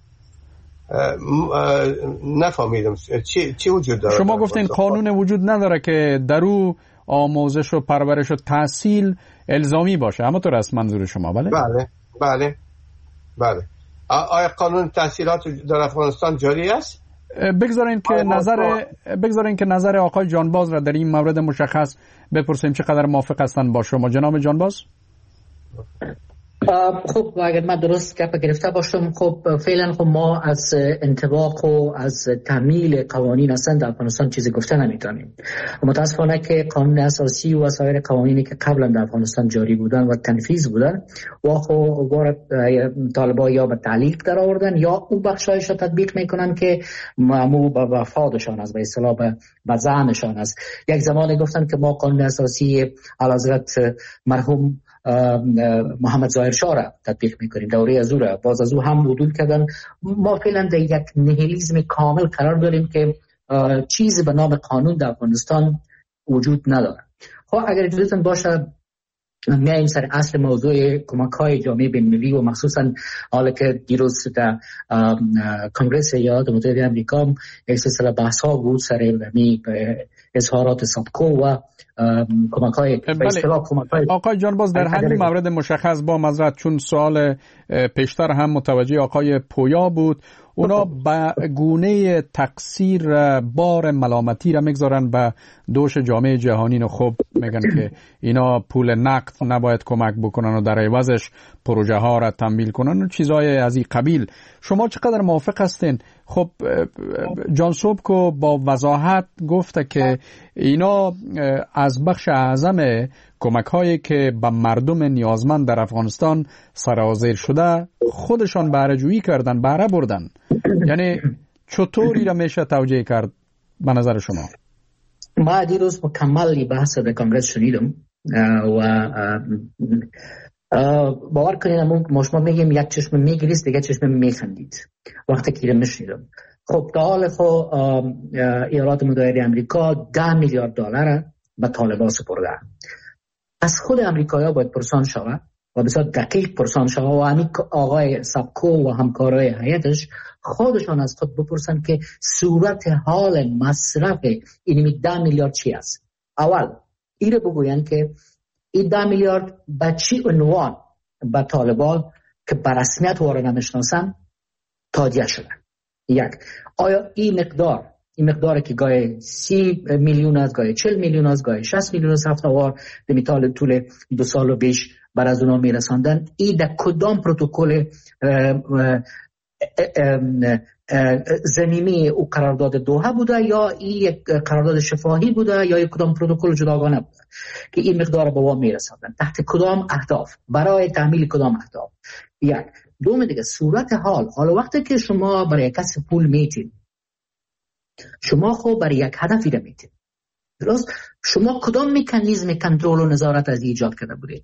S8: نفهمیدم چی وجود داره؟
S4: شما گفتین قانون وجود نداره که در او آموزش و پرورش و تحصیل الزامی باشه، اما تو است منظور شما؟
S8: بله. آیا قانون تحصیلات در افغانستان جاری است؟
S4: بگذارین که نظر آقای جانباز را در این مورد مشخص بپرسیم چقدر موافق هستند با شما. جناب جانباز؟
S10: خب اگر من درست گپ گرفته باشم، خب فعلا خب ما از انطباق و از تعمیل قوانین اصلا در افغانستان چیزی گفته نمیتونیم. متاسفانه که قانون اساسی و سایر قوانینی که قبلا در افغانستان جاری بودن و تنفیذ بودن و خب طالبان یا به تعلیق در آوردن یا او بخشایش را تطبیق میکنن که معمول به وفادشان است، به اصطلاح به زعمشان است. یک زمانی گفتن که ما قانون اساسی اعلیحضرت مرحوم محمد ظاهر شاه را تطبیق میکنیم، دوره از او را باز از او هم عدول کردن. ما فعلا در یک نهیلیزم کامل قرار داریم که چیزی به نام قانون در افغانستان وجود نداره. خب اگر اجازهتون باشه میایم سر اصل موضوع کمک‌های جامعه بین‌المللی و مخصوصا حالا که دیروز در کنگره ایالات متحده آمریکا یک سلسله بحث‌ها بود سر اظهارات سابکو و کمک‌های به اصطلاح کمک‌های.
S4: آقای جانباز در همین مورد مشخص با معذرت چون سوال پیشتر هم متوجه آقای پویا بود، اونا به گونه تقصیر بار ملامتی را میگذارن به دوش جامعه جهانی. خب میگن که اینا پول نقد نباید کمک بکنن و در عوضش پروژه ها را تمویل کنن و چیزهای از این قبیل. شما چقدر موافق هستین؟ خب جان سوبکو با وضاحت گفته که اینا از بخش اعظم کمک هایی که به مردم نیازمند در افغانستان سرازیر شده خودشان بهره جویی کردن، بهره بردن. یعنی چطوری را میشه توجیه کرد به نظر شما؟
S10: ما دیروز مکمل بحث در کنگره شنیدم و باور کنید ما شما میگیم یک چشم میگریست دیگه چشم میخندید وقتی که میشنیدم. خب در حال خود ایالات متحده آمریکا 10 میلیارد دلار به طالبان سپرده. از خود امریکایی‌ها باید پرسان شود و بسیار دقیق پرسان شود و همین آقای سابکو و همکارای هیئتش خودشان از خود بپرسن که صورت حال مصرف این 10 میلیارد چی است. اول این رو بگوین که این 10 میلیارد به چی عنوان به طالبان که به رسمیت او را نمیشناسن تادیه شدن. یک، آیا این مقدار که گاهی 30 میلیون است، گاهی 40 میلیون است، گاهی 60 میلیون است هفته‌وار در طول 2 سال و بیش بر از اونا میرساندن، این در کدام پروتکل زمینی او قرارداد دوحه بوده یا این یک قرارداد شفاهی بوده یا یک کدام پروتکل جداگانه بوده که این مقدار به وام میرساندن، تحت کدام اهداف، برای تعمیل کدام اهداف. یک. دوم دیگه صورت حال وقتی که شما برای کسی پول میتین، شما خب برای یک هدفی را میتین، درست؟ شما کدام مکانیزم کنترل و نظارت از ایجاد کرده بودید؟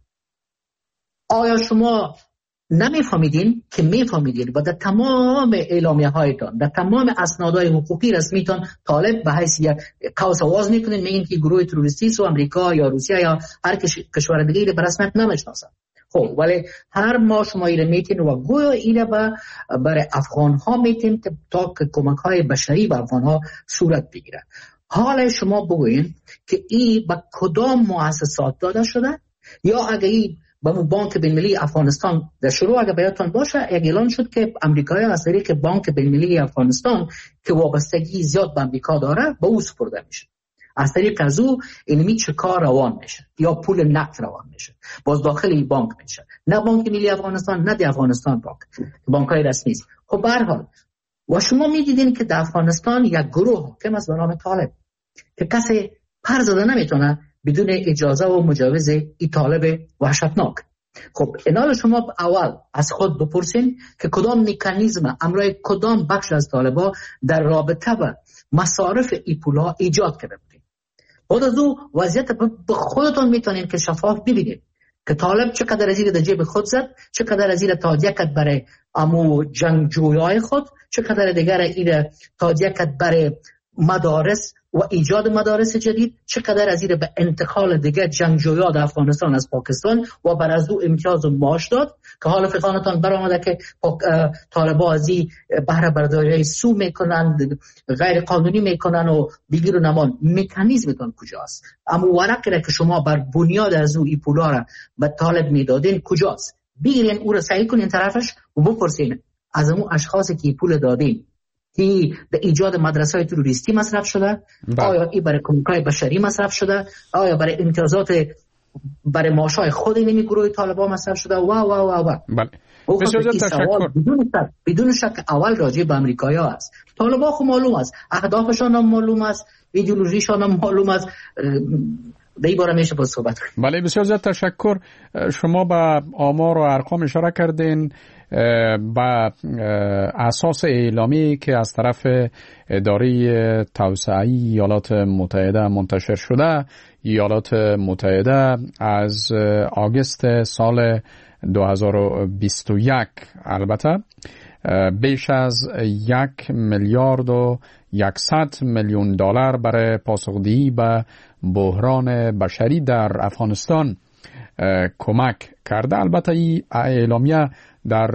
S10: آیا شما نمیفهمیدین که میفهمیدین و در تمام اعلامیه هایتان، در تمام اسنادهای حقوقی رسمیتان طالب به حیث یک قوس آواز میکنین، میگین که گروه تروریستی و امریکا یا روسیه یا هر کشور دیگه به رسمیت نمیشناسن. خب ولی هر ما شما ایره میتین و گویا ایره برای افغان ها میتین تا که کمک های بشری به افغان ها صورت بگیره. حالا شما بگوین که این به کدام مؤسسات داده شده، یا اگه این به بانک بین‌المللی افغانستان در شروع اگه بیاتون باشه، اعلان شد که امریکایی از طریق بانک بین‌المللی افغانستان که وابستگی زیاد به امریکا داره به او سپرده میشه، از طریق از او اینمی چه کار روان میشه یا پول نقد روان میشه، باز داخل این بانک میشه، نه بانک ملی افغانستان نه دی افغانستان بانک های رسمی است. خب به هر حال و شما میدیدین که در افغانستان یک گروه حاکم است به نام طالب که کسی پر زده نمیتونه بدون اجازه و مجوز این طالب وحشتناک. خب اینال شما اول از خود بپرسین که کدام مکانیزم امرای کدام بخش از طالبا در رابطه با مصارف ای پولا ایجاد کرده بودین. بعد از او وضعیت به خودتون میتونین که شفاف ببینید که طالب چقدر از این در جیب خود زد، چقدر از این تادیه کرد برای امو جنگجویای خود، چقدر دیگر این تادیه کرد برای مدارس و ایجاد مدارس جدید، چقدر از این به انتقال دیگه جنگجویان در افغانستان از پاکستان و بر از او امتیاز و معاش داد که حالا فقانتان برآمده که طالبان از این بهره برداری سو میکنند، غیر قانونی میکنن و بگیر و نمان. مکانیزمتان کجاست؟ اما ورقی را که شما بر بنیاد از او ای پولا را به طالب میدادین کجاست؟ بگیرین او را صحیح کنین طرفش و بپرسین از اون اشخاصی که ای پول دادین که در ایجاد مدرسه های تروریستی مصرف شده، آیا این برای کمک‌های بشری مصرف شده، آیا برای امتیازات برای معاش‌های خود این گروه طالبان مصرف شده و
S4: بله. بسیار تشکر.
S10: بدون شک اول راجع به امریکایی‌ها است. طالبان خود معلوم است، اهدافشان هم معلوم است، ایدئولوژیشان هم معلوم است. در این باره میشه با صحبت کنیم.
S4: بله بسیار زیاد تشکر. شما به آمار و ارقام اشاره کردین. با اساس اعلامی که از طرف اداره توسعه ایالات متحده منتشر شده، ایالات متحده از آگوست سال 2021 البته بیش از 1 میلیارد و 100 میلیون دلار برای پاسخدهی به بحران بشری در افغانستان کمک کرده. البته این اعلامیه در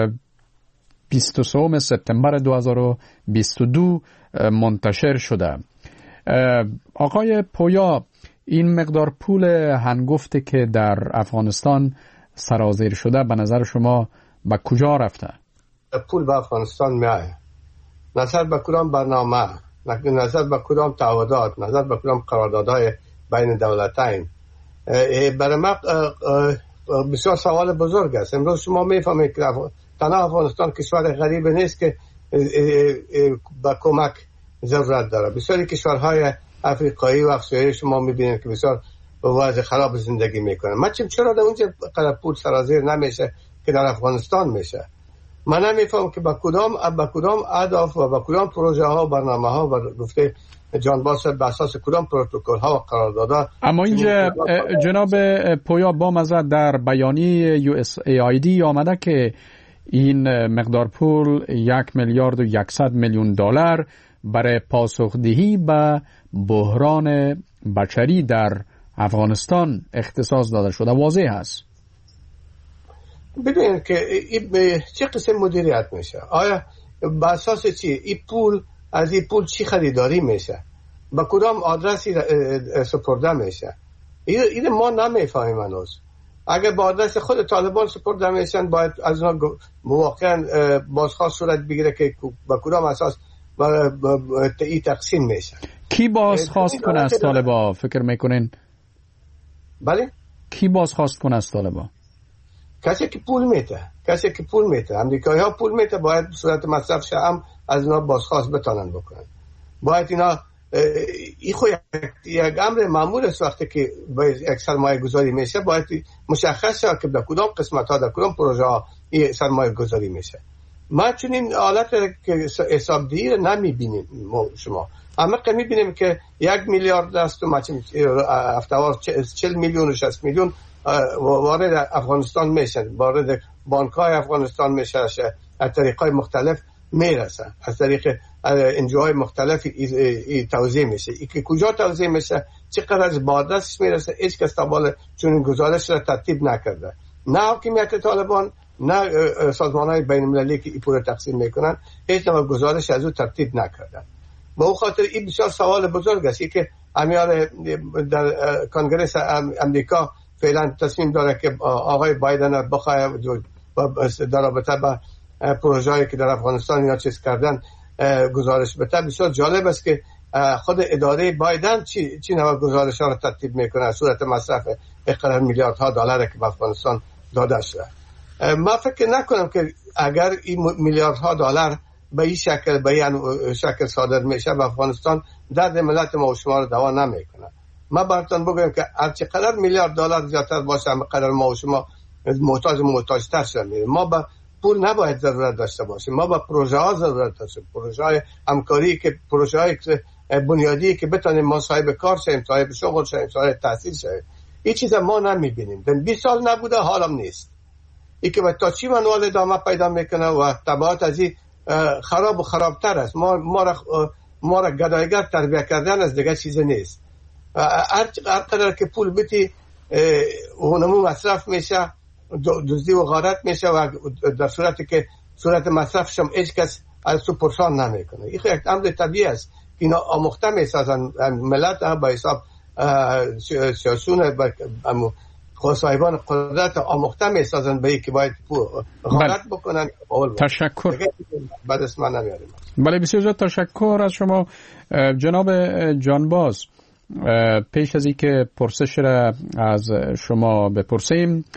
S4: 23 سپتامبر 2022 منتشر شده. آقای پویا، این مقدار پول هنگفته که در افغانستان سرازیر شده به نظر شما به کجا رفته؟
S8: پول به افغانستان میایه، نظر به کدام برنامه، نظر به کدام تعهدات، نظر به کدام قراردادهای بین دولتین. برای ما بسیار سوال بزرگ است. امروز شما میفهمید که تنها افغانستان کشور غریب نیست که با کمک ضرورت داره. بسیاری کشورهای افریقایی و افسایی شما میبینید که بسیار وضع خراب زندگی میکنن. ما چرا در اونجا پول سرازیر نمیشه که در افغانستان میشه؟ من نمیفهم که با کدام اهداف و با کدام پروژه ها و برنامه ها و گفته جان باس به اساس کدام پروتکل ها و قراردادها.
S4: اما اینجا جناب پویا بامزه در بیانیه USAID آمده که این مقدار پول 1 میلیارد و 100 میلیون دلار برای پاسخدهی به بحران بشری در افغانستان اختصاص داده شده. واضح است.
S8: ببینید که چه قسم مدیریت میشه؟ آیا به اساس چی؟ این پول از این پول چی خریداری میشه؟ با کدام آدرسی سپرده میشه؟ این ما نمیفهمیم هنوز. اگر با دست خود طالبان سپرده میشن باید از اونها واقعا بازخواست صورت بگیره که با کدام اساس این تقسیم میشن.
S4: کی بازخواست کنه از طالبان فکر میکنین؟
S8: بله؟
S4: کی بازخواست کنه از طالبان؟
S8: کسی که پول میده امریکایی ها پول میده باید صورت مصرف هم از اینا بازخواست بتانن بکنن. باید اینا این خو یک امر معمول است. وقتی که باید یک سرمایه گذاری میشه باید مشخص شد که در کدام قسمت ها در کدام پروژه ها این سرمایه گذاری میشه. ما چون این حالت که حسابدهی رو نمیبینیم شما اما که میبینیم که 1 میلیارد است و افتوار 40 میلیون و 60 میلیون وارد افغانستان میشن، وارد بانک‌های افغانستان میشه، از طریق‌های مختلف میرسن، از طریق انجوهای مختلف توزیع میشه. ای که کجا توزیع میشه، چقدر از بادرسش میرسه، هیچ کس تا بالا چون این گزارش را ترتیب نکرده. نه حاکمیت طالبان نه سازمان‌های بین‌المللی که این پول تقسیم میکنن هیچ نوع گزارش از او ترتیب نکردن. به اون خاطر این بسیار سوال بزرگ است که امیال در کنگره امریکا فعلا تصمیم داره که آقای بایدن بخواه در رابطه با پروژه‌ای که در افغانستان اینا چیز کردن گزارش بده. بسیار جالب است که خود اداره بایدن چی نوع گزارش ها را ترتیب میکنه صورت مصرف اقرار میلیاردها دلار که به افغانستان داده شده. ما فکر نکنم که اگر این میلیاردها دلار به این شکل صادر میشه به افغانستان درد ملت ما و شما رو دوا نمیکنه. ما براتون بگویم که هر چقدر میلیارد دلار زیادتر باشه قدر ما و شما محتاج‌تر شدیم. ما با پول نباید ضرورت داشته باشیم، ما با پروژه ها ضرورت داشتیم، پروژه های همکاری که پروژه های بنیادی که بتونیم ما صاحب کار شیم، صاحب شغل شیم، صاحب تحصیل شیم. این چیزا ما نمیبینیم. در 20 سال نبوده، حالم نیست. این که تا چی منوال ادامه پیدا میکنه و تبعات از این خراب و خرابتر است. ما را گدایگر تربیه کردن از دیگه چیز نیست. هر قدر که پول بتی اونمو مصرف میشه، دزدی و غارت میشه و در صورتی که صورت مصرفش هم هیچ کس از تو پرسان نمیکنه. این یک امر طبیعی است که اینا آموخته میسازن ملت با حساب سیاسون صاحبان قدرت آموخته میسازن به که باید غارت بکنن.
S4: تشکر.
S8: بعد از من نمیاریم.
S4: بله بسیار زیاد تشکر از شما جناب جانباز. پیش از اینکه پرسش را از شما بپرسیم،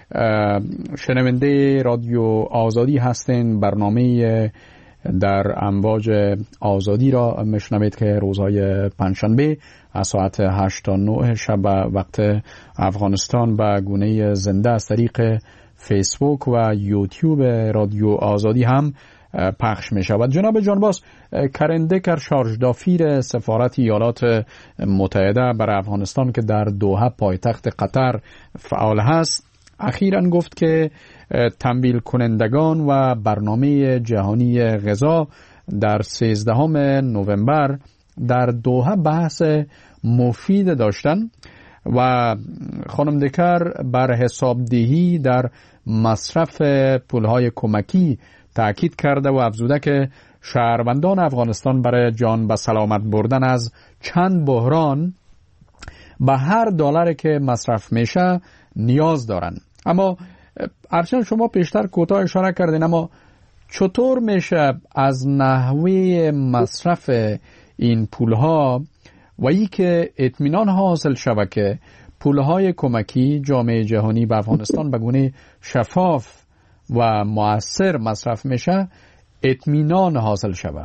S4: شنونده رادیو آزادی هستین. برنامه در امواج آزادی را میشنوید که روزهای پنجشنبه از ساعت 8 تا 9 شب وقت افغانستان به گونه زنده از طریق فیسبوک و یوتیوب رادیو آزادی هم پخش می شود. جناب جانباز، کرندکر شارژدافیر سفارت ایالات متحده برای افغانستان که در دوحه پایتخت قطر فعال هست، اخیراً گفت که تمویل کنندگان و برنامه جهانی غذا در 13 نوامبر در دوحه بحث مفید داشتن و خانم دکر بر حسابدهی در مصرف پولهای کمکی تأکید کرده و افزوده که شهروندان افغانستان برای جان به سلامت بردن از چند بحران به هر دلاری که مصرف میشه نیاز دارن. اما هرچند شما پیشتر کوتاه اشاره کردین، اما چطور میشه از نحوه مصرف این پولها و ای که اطمینان حاصل شود که پولهای کمکی جامعه جهانی به افغانستان به گونه شفاف و مؤثر مصرف میشه اطمینان حاصل شود؟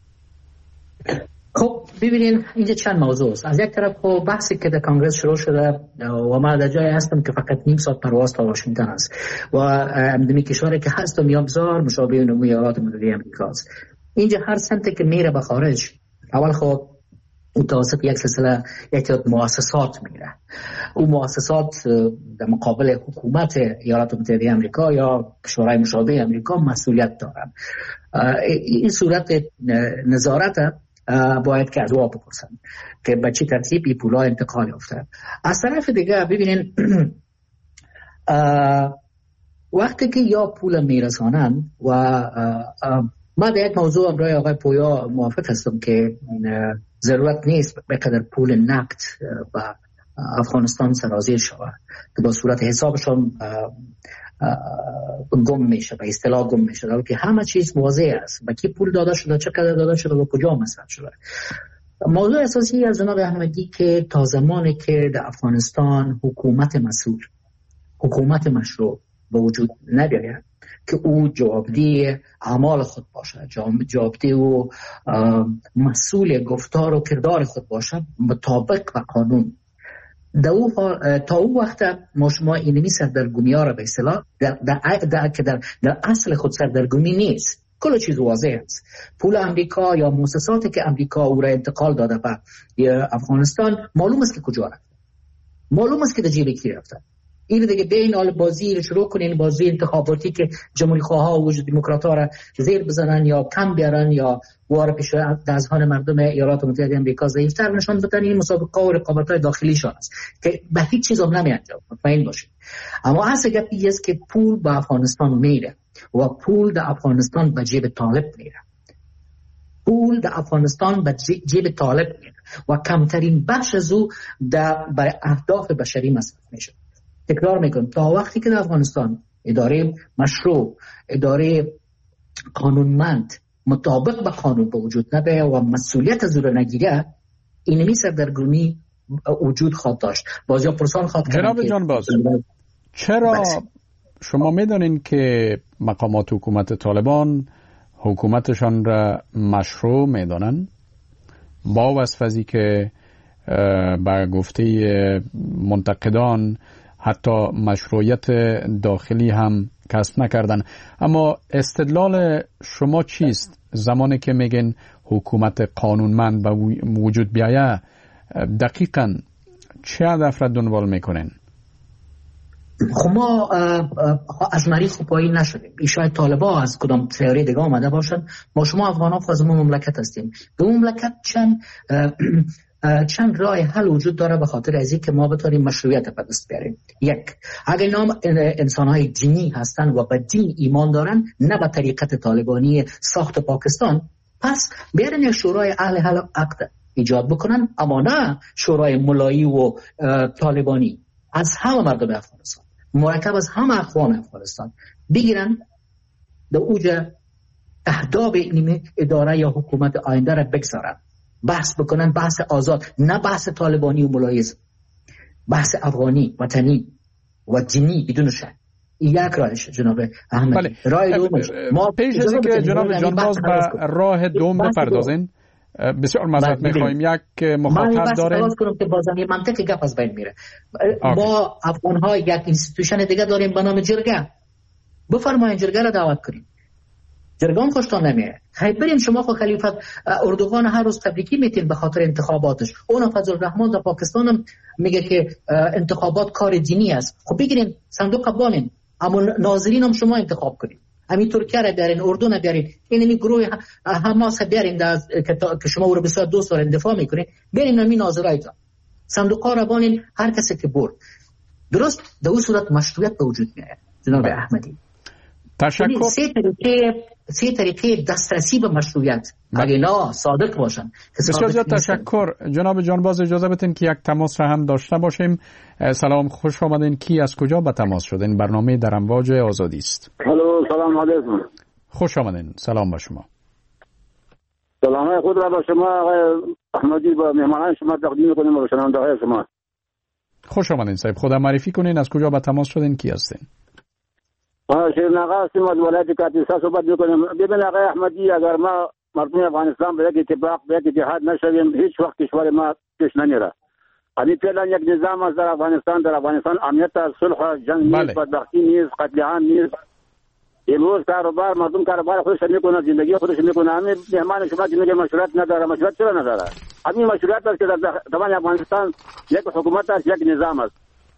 S10: خب ببینین اینجا چند موضوع است. از یک طرف خب بحثی که در کانگرس شروع شده و ما در جای هستم که فقط نیم ساعت پرواز تا واشنگتن است و امی کشوری که هست و میابزار مشابه نموی ایالات متحده آمریکا است. اینجا هر سمتی که میره به خارج اول خب توسط یک سلسله یک مؤسسات میره. اون مؤسسات در مقابل حکومت ایالات متحده آمریکا یا کشورهای مشابه آمریکا مسئولیت دارن. این صورت نظارت باید که از او بپرسن که به چه ترتیب این پولا انتقال یافته. از طرف دیگه ببینین وقتی که یا پول میرسانن و ما در یک موضوع امروی آقای پویا موافق هستم که ضرورت نیست به قدر پول نقد و افغانستان سرازیر شود که با صورت حسابشان گم میشه، به اصطلاح گم میشه، در حالی که همه چیز واضح است، به کی پول داده شده، چقدر داده شده و کجا مصرف شده. موضوع اساسی از جناب احمدی که تا زمانی که در افغانستان حکومت مسئول، حکومت مشروع به وجود نیاید که او جوابدی اعمال خود باشد، جوابدی و مسئول گفتار و کردار خود باشد مطابق با قانون، تا او وقت ما شما اینمی سردرگمی ها را به اصطلاح در اصل خود سردرگمی نیست. کل چیز واضح است. پول امریکا یا مؤسساتی که امریکا او را انتقال داده به افغانستان معلوم است که کجا رفت، معلوم است که در جیب کی رفته. این دیگه بین حال بازی شروع کنین، بازی انتخاباتی که جمهوری خواها و دموکرات ها را زیر بزنن یا کم بیارن یا وار پیش دستان مردم ایالات متحده آمریکا ضعیف‌تر نشان بدن، این مسابقه و رقابت‌های داخلیشان است که به هیچ چیز هم نمی‌انجام، مطمئن باشید. اما اصل گپی است که پول به افغانستان میره و پول در افغانستان به جیب طالب میره، پول در افغانستان به جیب طالب میره و کمترین بخش از او برای اهداف بشری مصرف میشه. تکرار میکنم، تا وقتی که در افغانستان اداره مشروع، اداره قانونمند مطابق با قانون به وجود نبیه و مسئولیت از او را نگیره، اینمی سردرگمی وجود خواهد داشت. بازیا پرسان خواهد کرد.
S4: جناب جانباز، چرا شما میدانین که مقامات حکومت طالبان حکومتشان را مشروع میدانن با وصفی که با گفته منتقدان حتی مشروعیت داخلی هم کسب نکردن؟ اما استدلال شما چیست زمانی که میگن حکومت قانونمند به وجود بیایه؟ دقیقاً چه هدف را دنبال میکنین؟
S10: خب ما از مریخ و پایین نشدیم. شاید طالبا از کدام سیاره دیگه آمده باشن. ما شما افغان ها خازم مملکت هستیم. به مملکت چند راه حل وجود داره به خاطر از اینکه ما بتونیم مشروعیت به دست بیاریم. یک، اگر نام انسان‌های دینی هستن و به دین ایمان دارن، نه به طریقت طالبانی ساخت پاکستان، پس بیارن یک شورای اهل حل عقد ایجاد بکنن، اما نه شورای ملایی و طالبانی. از همه مردم افغانستان، مرکب از همه اخوان افغانستان بگیرن، در اوج اهداف این اداره یا حکومت آینده را بگذارن، بحث بکنن، بحث آزاد، نه بحث طالبانی و ملایزم، بحث افغانی وطنی و دینی بدون شک. یک راهش جناب احمدی. راه دومش
S4: ما پیش از اینکه جناب جانباز به راه دوم بپردازین، بسیار معذرت می‌خوایم، یک مخاطب داریم.
S10: من کنم که بازم یه منطقی گپ از بین میره. ما افغان‌ها یک اینستیتوشن دیگه داریم به نام جرگه. بفرمایید جرگه را دعوت کنیم. جرگان خوشتان نمیاد. خیلی بریم شما خو خلیفه اردوغان هر روز تبریکی میتین به خاطر انتخاباتش. اون فضل الرحمن در پاکستان هم میگه که انتخابات کار دینی است. خب بگیرین صندوق قبالین، اما ناظرین هم شما انتخاب کنین. همین ترکیه را بیارین، اردن را بیارین، این گروه حماس بیارین که شما او رو بسیار دوست دارین دفاع میکنین، بیارین همین ناظرایتان. صندوق‌ها را بانین، هر کسی که برد. درست در اون صورت مشروعیت به وجود میاد. جناب احمدی،
S4: تشکر.
S10: سه طریقه دسترسی به مشروعیت اگه نه صادق باشن.
S4: بسیار زیاد تشکر. جناب جانباز، اجازه بدین که یک تماس را هم داشته باشیم. سلام، خوش آمدین. کی از کجا به تماس شدین؟ برنامه در امواج آزادی است.
S12: سلام علیکم.
S4: خوش آمدین. سلام با شما.
S12: سلام خود را با شما آقای احمدی با مهمانان شما تقدیم می‌کنیم و شنونده‌های شما.
S4: خوش آمدین صاحب. خود معرفی کنین، از کجا به تماس شدین، کی هستین؟
S12: شیرین آقا هستیم از ولایت کاپیسا صحبت می‌کنیم. ببین آقای احمدی، اگر ما مردم افغانستان به یک اتفاق، به یک اتحاد نشویم، هیچ وقت کشور ما پیش نمیره. همین فعلا یک نظام از در افغانستان امنیت، صلح، جنگ نیست، بدبختی نیست، قتل عام نیست. امروز کاروبار، مردم کاروبار خودش میکنه، زندگی خودش میکنه. همین مهمان شما که میگه مشروعیت نداره، مشروعیت چرا نداره؟ همین مشروعیت است که در تمام افغانستان یک حکومت است، یک نظام است.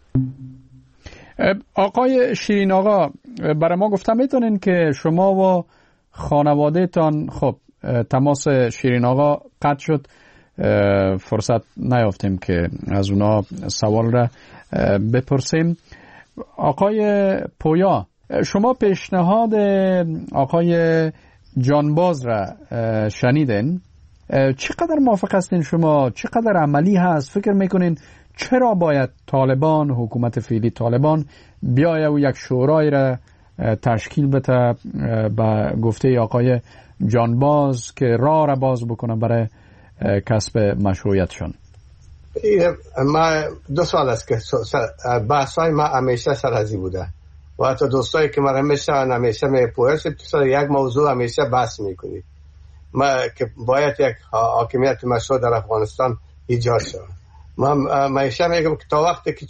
S4: آقای شیرین آقا، برای ما گفتم میتونین که شما و خانوادهتان، خب تماس شیرین آقا قطع شد، فرصت نیافتیم که از اونا سوال را بپرسیم. آقای پویا، شما پیشنهاد آقای جانباز را شنیدین، چقدر موافق هستین شما؟ چقدر عملی هست؟ فکر میکنین چرا باید طالبان، حکومت فعلی طالبان بیایه و یک شورای را تشکیل بده به گفته آقای جانباز که راه را باز بکنه برای کسب مشروعیتشون؟
S8: ما 2 سال است که بحثای ما همیشه سرازی بوده و حتی دوستایی که من همیشه میپرسید که یک موضوع همیشه بحث میکنید ما که باید یک حاکمیت مشروع در افغانستان ایجاد شود. ما همیشه میگم که تا وقتی که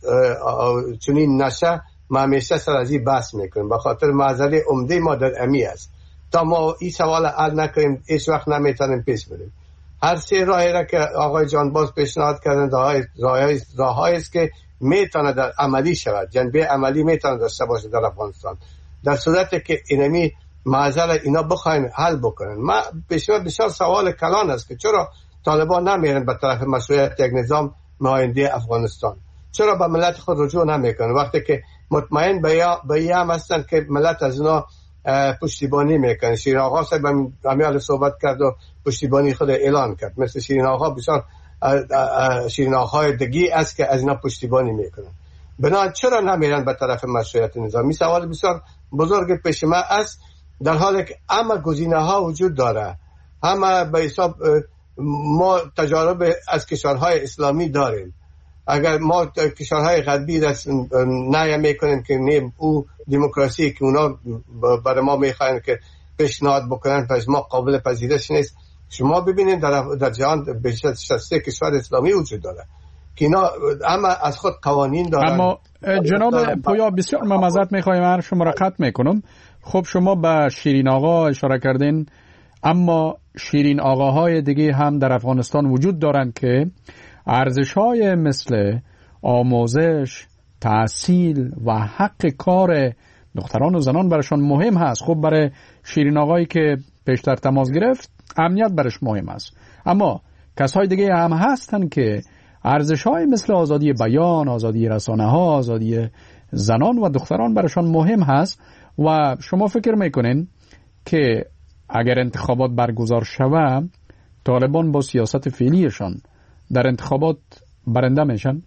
S8: چنین نشه ما همیشه سرازی بحث میکنیم، به خاطر معضله عمده ما در امی است. تا ما این سوال حل نکنیم هیچ وقت نمیتونیم پیش بریم. هر 3 راهی را که آقای جانباز پیشنهاد کردن راههایی است که میتونه در عملی شود، جنبه عملی میتونه داشته باشه در افغانستان، در صورتی که اینمی معضله اینا بخواین حل بکنن. ما بسیار سوال کلان است که چرا طالبان نمیرن به طرف مشروعیت یک نظام نماینده افغانستان، چرا به ملت خود رجوع نمیکنن وقتی که مطمئن به این هم هستن که ملت از اینا پشتیبانی میکنه. شیرین آقا صاحب همیال صحبت کرد و پشتیبانی خود اعلان کرد، مثل شیرین آقا بسیار شیرین آقای دگی است که از اینا پشتیبانی میکنن. بنابراین چرا نمیرن به طرف مشروعیت نظامی؟ سوال بسیار بزرگ پیش ما است، در حالی که همه گزینه ها وجود داره، همه به حساب ما تجارب از کشورهای اسلامی داریم. اگر ما کشورهای غربی دست نیا میکنیم که نیم او دموکراسی که اونا برای ما میخواین که پیشنهاد بکنن پس ما قابل پذیرش نیست. شما ببینید در جهان بیش از 60 کشور اسلامی وجود داره که اینا همه از خود قوانین دارن.
S4: اما جناب پویا بسیار معذرت میخوایم، هر شما را قطع میکنم. خب شما به شیرین آقا اشاره کردین، اما شیرین آقاهای دیگه هم در افغانستان وجود دارند که ارزش‌های مثل آموزش، تحصیل و حق کار دختران و زنان برشان مهم هست. خب برای شیرین آقایی که پیشتر تماس گرفت امنیت برش مهم است، اما کسای دیگه هم هستن که ارزش‌های مثل آزادی بیان، آزادی رسانه‌ها، آزادی زنان و دختران برشان مهم هست. و شما فکر میکنین که اگر انتخابات برگزار شود طالبان با سیاست فعلیشان در انتخابات برنده میشن؟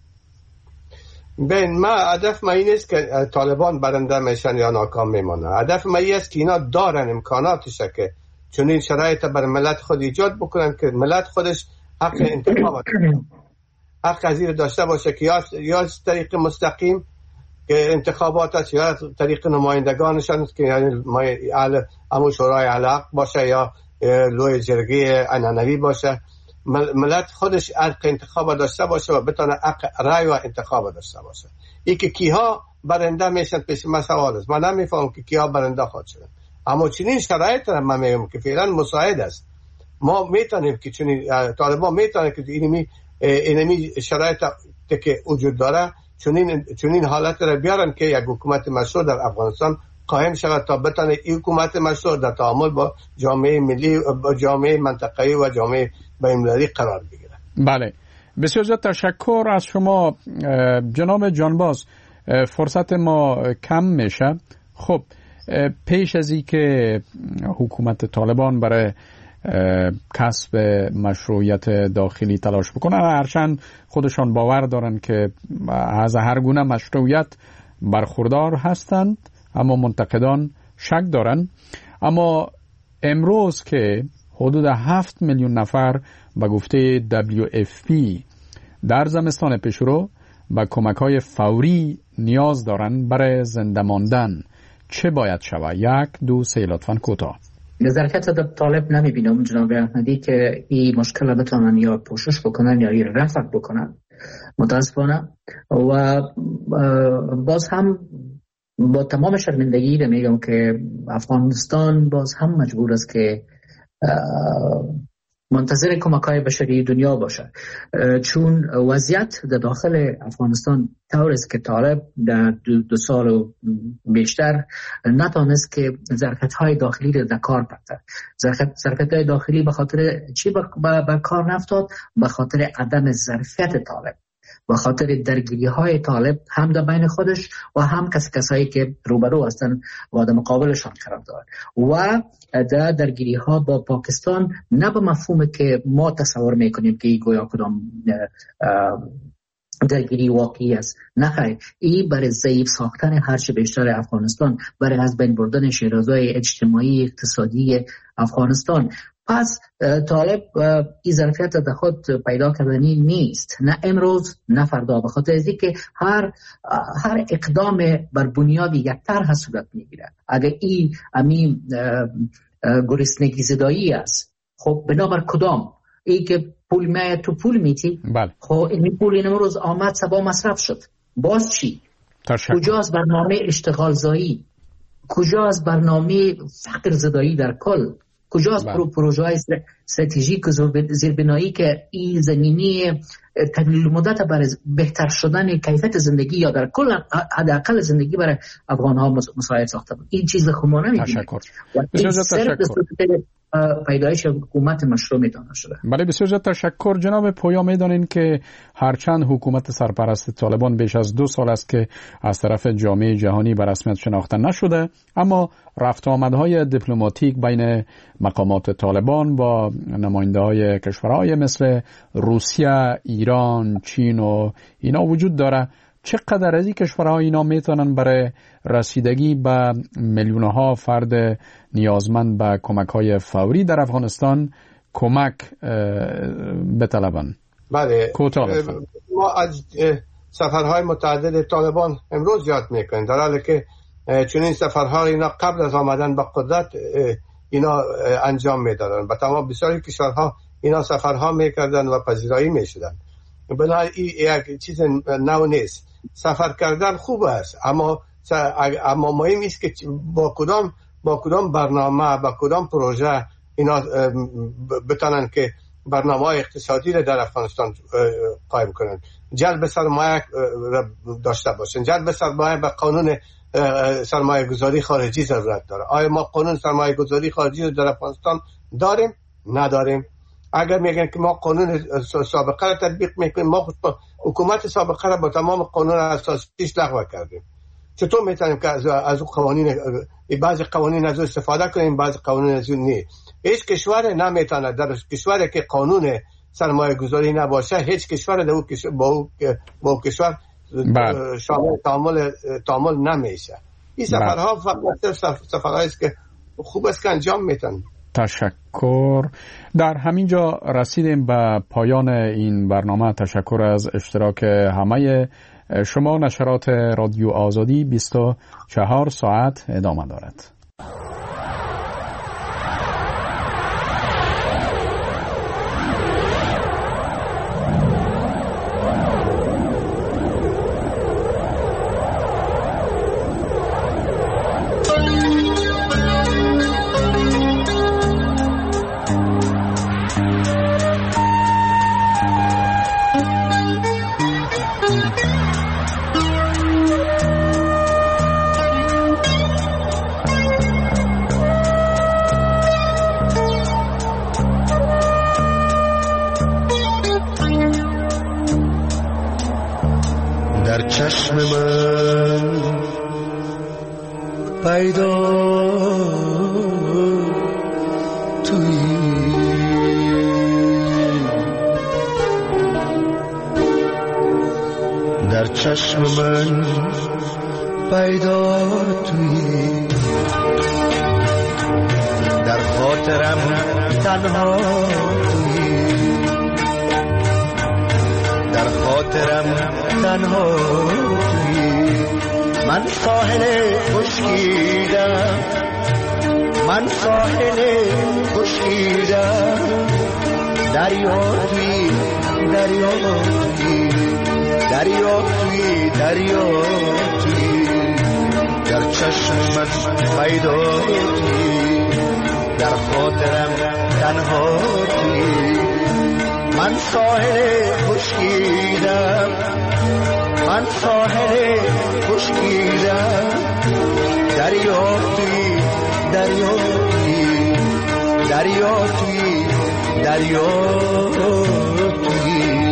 S8: بین ما هدف ما این است که طالبان برنده میشن یا ناکام میمانه. هدف ما این است که اینا دارن امکاناتش که چنین شرایط بر ملت خود ایجاد بکنن که ملت خودش حق انتخابات حق ازیر داشته باشه که یا طریق مستقیم که انتخابات است یا طریق نمایندگانشان که یعنی همون شورای حق باشه یا لوی جرگه عنعنوی باشه. ملت خودش حق انتخاب داشته باشه و بتونه حق رای و انتخاب داشته باشه. این که کیها برنده میشن پیش ما سوال است. من نمیفهم که کیها برنده خواهد شدن، اما چنین شرایط را من میگم که فعلا مساعد است. ما میتونیم که چنین طالبان میتونه که اینمی شرایط که وجود داره چنین حالت را بیارن که یک حکومت مشروع در افغانستان قائم شود تا بتونه این حکومت مشروع در تعامل با جامعه ملی، با جامعه منطقه‌ای و جامعه بین‌المللی قرار بگیره.
S4: بله، بسیار زیاد تشکر از شما جناب جانباز. فرصت ما کم میشه. خب پیش از این که حکومت طالبان برای کسب مشروعیت داخلی تلاش بکنن، هرچند خودشان باور دارن که از هر گونه مشروعیت برخوردار هستند، اما منتقدان شک دارن. اما امروز که حدود 7 میلیون نفر به گفته WFP در زمستان پیشرو به کمک‌های فوری نیاز دارن برای زنده ماندن، چه باید شود؟ 1 2 3 لطفاً کوتاه.
S10: نظرکت طالب نمیبینم جناب احمدی که این مشکل بتونن یا پوشش بکنن یا این رفع بکنن، متاسفانه. و باز هم با تمام شرمندگی میگم که افغانستان باز هم مجبور است که منتظر کمک‌های بشری دنیا باشه، چون وضعیت در داخل افغانستان طور است که طالب در 2 سال و بیشتر نتونست که ظرفیت‌های داخلی را در کار ببره. ظرفیت‌های داخلی به خاطر چی به کار نفتاد؟ به خاطر عدم ظرفیت طالب، به خاطر درگیری‌های طالب هم در بین خودش و هم کسایی که روبرو هستن و در مقابلشان قرار دارن. و در درگیری‌ها با پاکستان نه به مفهوم که ما تصور میکنیم که گویا کدام درگیری واقعی است. نه خیر، این برای ضعیف ساختن هرچه بیشتر افغانستان، برای از بین بردن شیرازهای اجتماعی اقتصادی افغانستان. پس طالب این ظرفیت در خود پیدا کردنی نیست، نه امروز نه فردا، به خاطر از اینکه هر اقدام بر بنیاد یک طرح صورت میگیره. اگر این گرسنگی زدایی است، خب بنابر کدام؟ ای که پول میاد تو پول میتی، خب این پول این امروز آمد سبا مصرف شد، باز چی؟ کجاست برنامه اشتغال زایی؟ کجاست برنامه فقر زدایی در کل؟ کجاست پروژه های استراتژیک زیربنایی که این زمینی طویل مدت برای بهتر شدن کیفیت زندگی یا در کل حداقل زندگی برای افغان ها مساعد ساخته بود؟ این چیز خمانه می‌بینه. این صرف پیدایش حکومت مشروع میدانه شده.
S4: بله، بسیار زیاد تشکر جناب پویا. میدانین که هرچند حکومت سرپرست طالبان بیش از 2 سال است که از طرف جامعه جهانی به رسمیت شناخته نشده، اما رفت آمدهای دیپلماتیک بین مقامات طالبان با نماینده‌های کشورهای مثل روسیه، ایران، چین و اینا وجود داره. چقدر از این کشورها اینا میتونن برای رسیدگی به میلیون‌ها فرد نیازمند به کمک‌های فوری در افغانستان کمک بطلبن؟
S8: بله، ما از سفرهای متعدد طالبان امروز یاد میکنیم، در حالی که چون این سفرها اینا قبل از آمدن به قدرت اینا انجام میدادن. به تمام بسیاری کشورها اینا سفرها میکردن و پذیرایی میشدن. بنابراین این یک چیز نو نیست. سفر کردن خوب است، اما مهم است که با کدام برنامه، با کدام پروژه اینا بتونن که برنامه‌های اقتصادی را در افغانستان قائم کنن، جلب سرمایه داشته باشن. جلب سرمایه به قانون سرمایه گذاری خارجی ضرورت داره. آیا ما قانون سرمایه گذاری خارجی رو در افغانستان داریم؟ نداریم. اگر میگن که ما قانون سابقه را تطبیق میکنیم، ما حکومت سابقه را با تمام قانون اساسیش لغو کردیم. چطور میتونیم که از اون قوانین، بعضی قوانین از اون استفاده کنیم، بعضی قوانین از اون نه؟ هیچ کشور نمیتونه، در کشوری که قانون سرمایه گذاری نباشه، هیچ کشور با کشور شامل تعامل نمیشه. این سفرها فقط سفرهایی است که خوب است که انجام میتن.
S4: تشکر. در همین جا رسیدیم به پایان این برنامه. تشکر از اشتراک همه شما. نشرات رادیو آزادی 24 ساعت ادامه دارد.
S13: چشم من پیدا تویی، در چشم من پیدا تویی، در خاطرم تنها تویی، در خاطرم تنها تویی. من ساحل خشکیدم، من ساحل خشکیدم، دریا تویی، دریا تویی، دریا تویی، دریا تویی، در چشم من پیدا تویی، در خاطرم تنها تویی. من ساحل خشکیدم، من ساحل خشکیدم، دریا تویی، دریا تویی، دریا تویی، دریا تویی.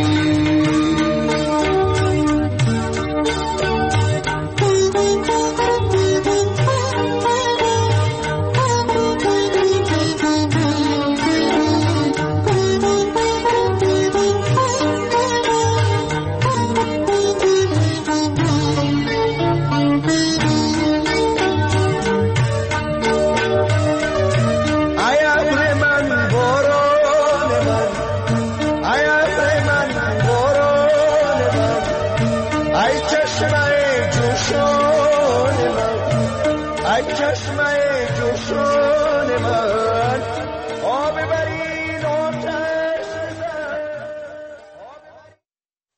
S13: ای چشمه جوشو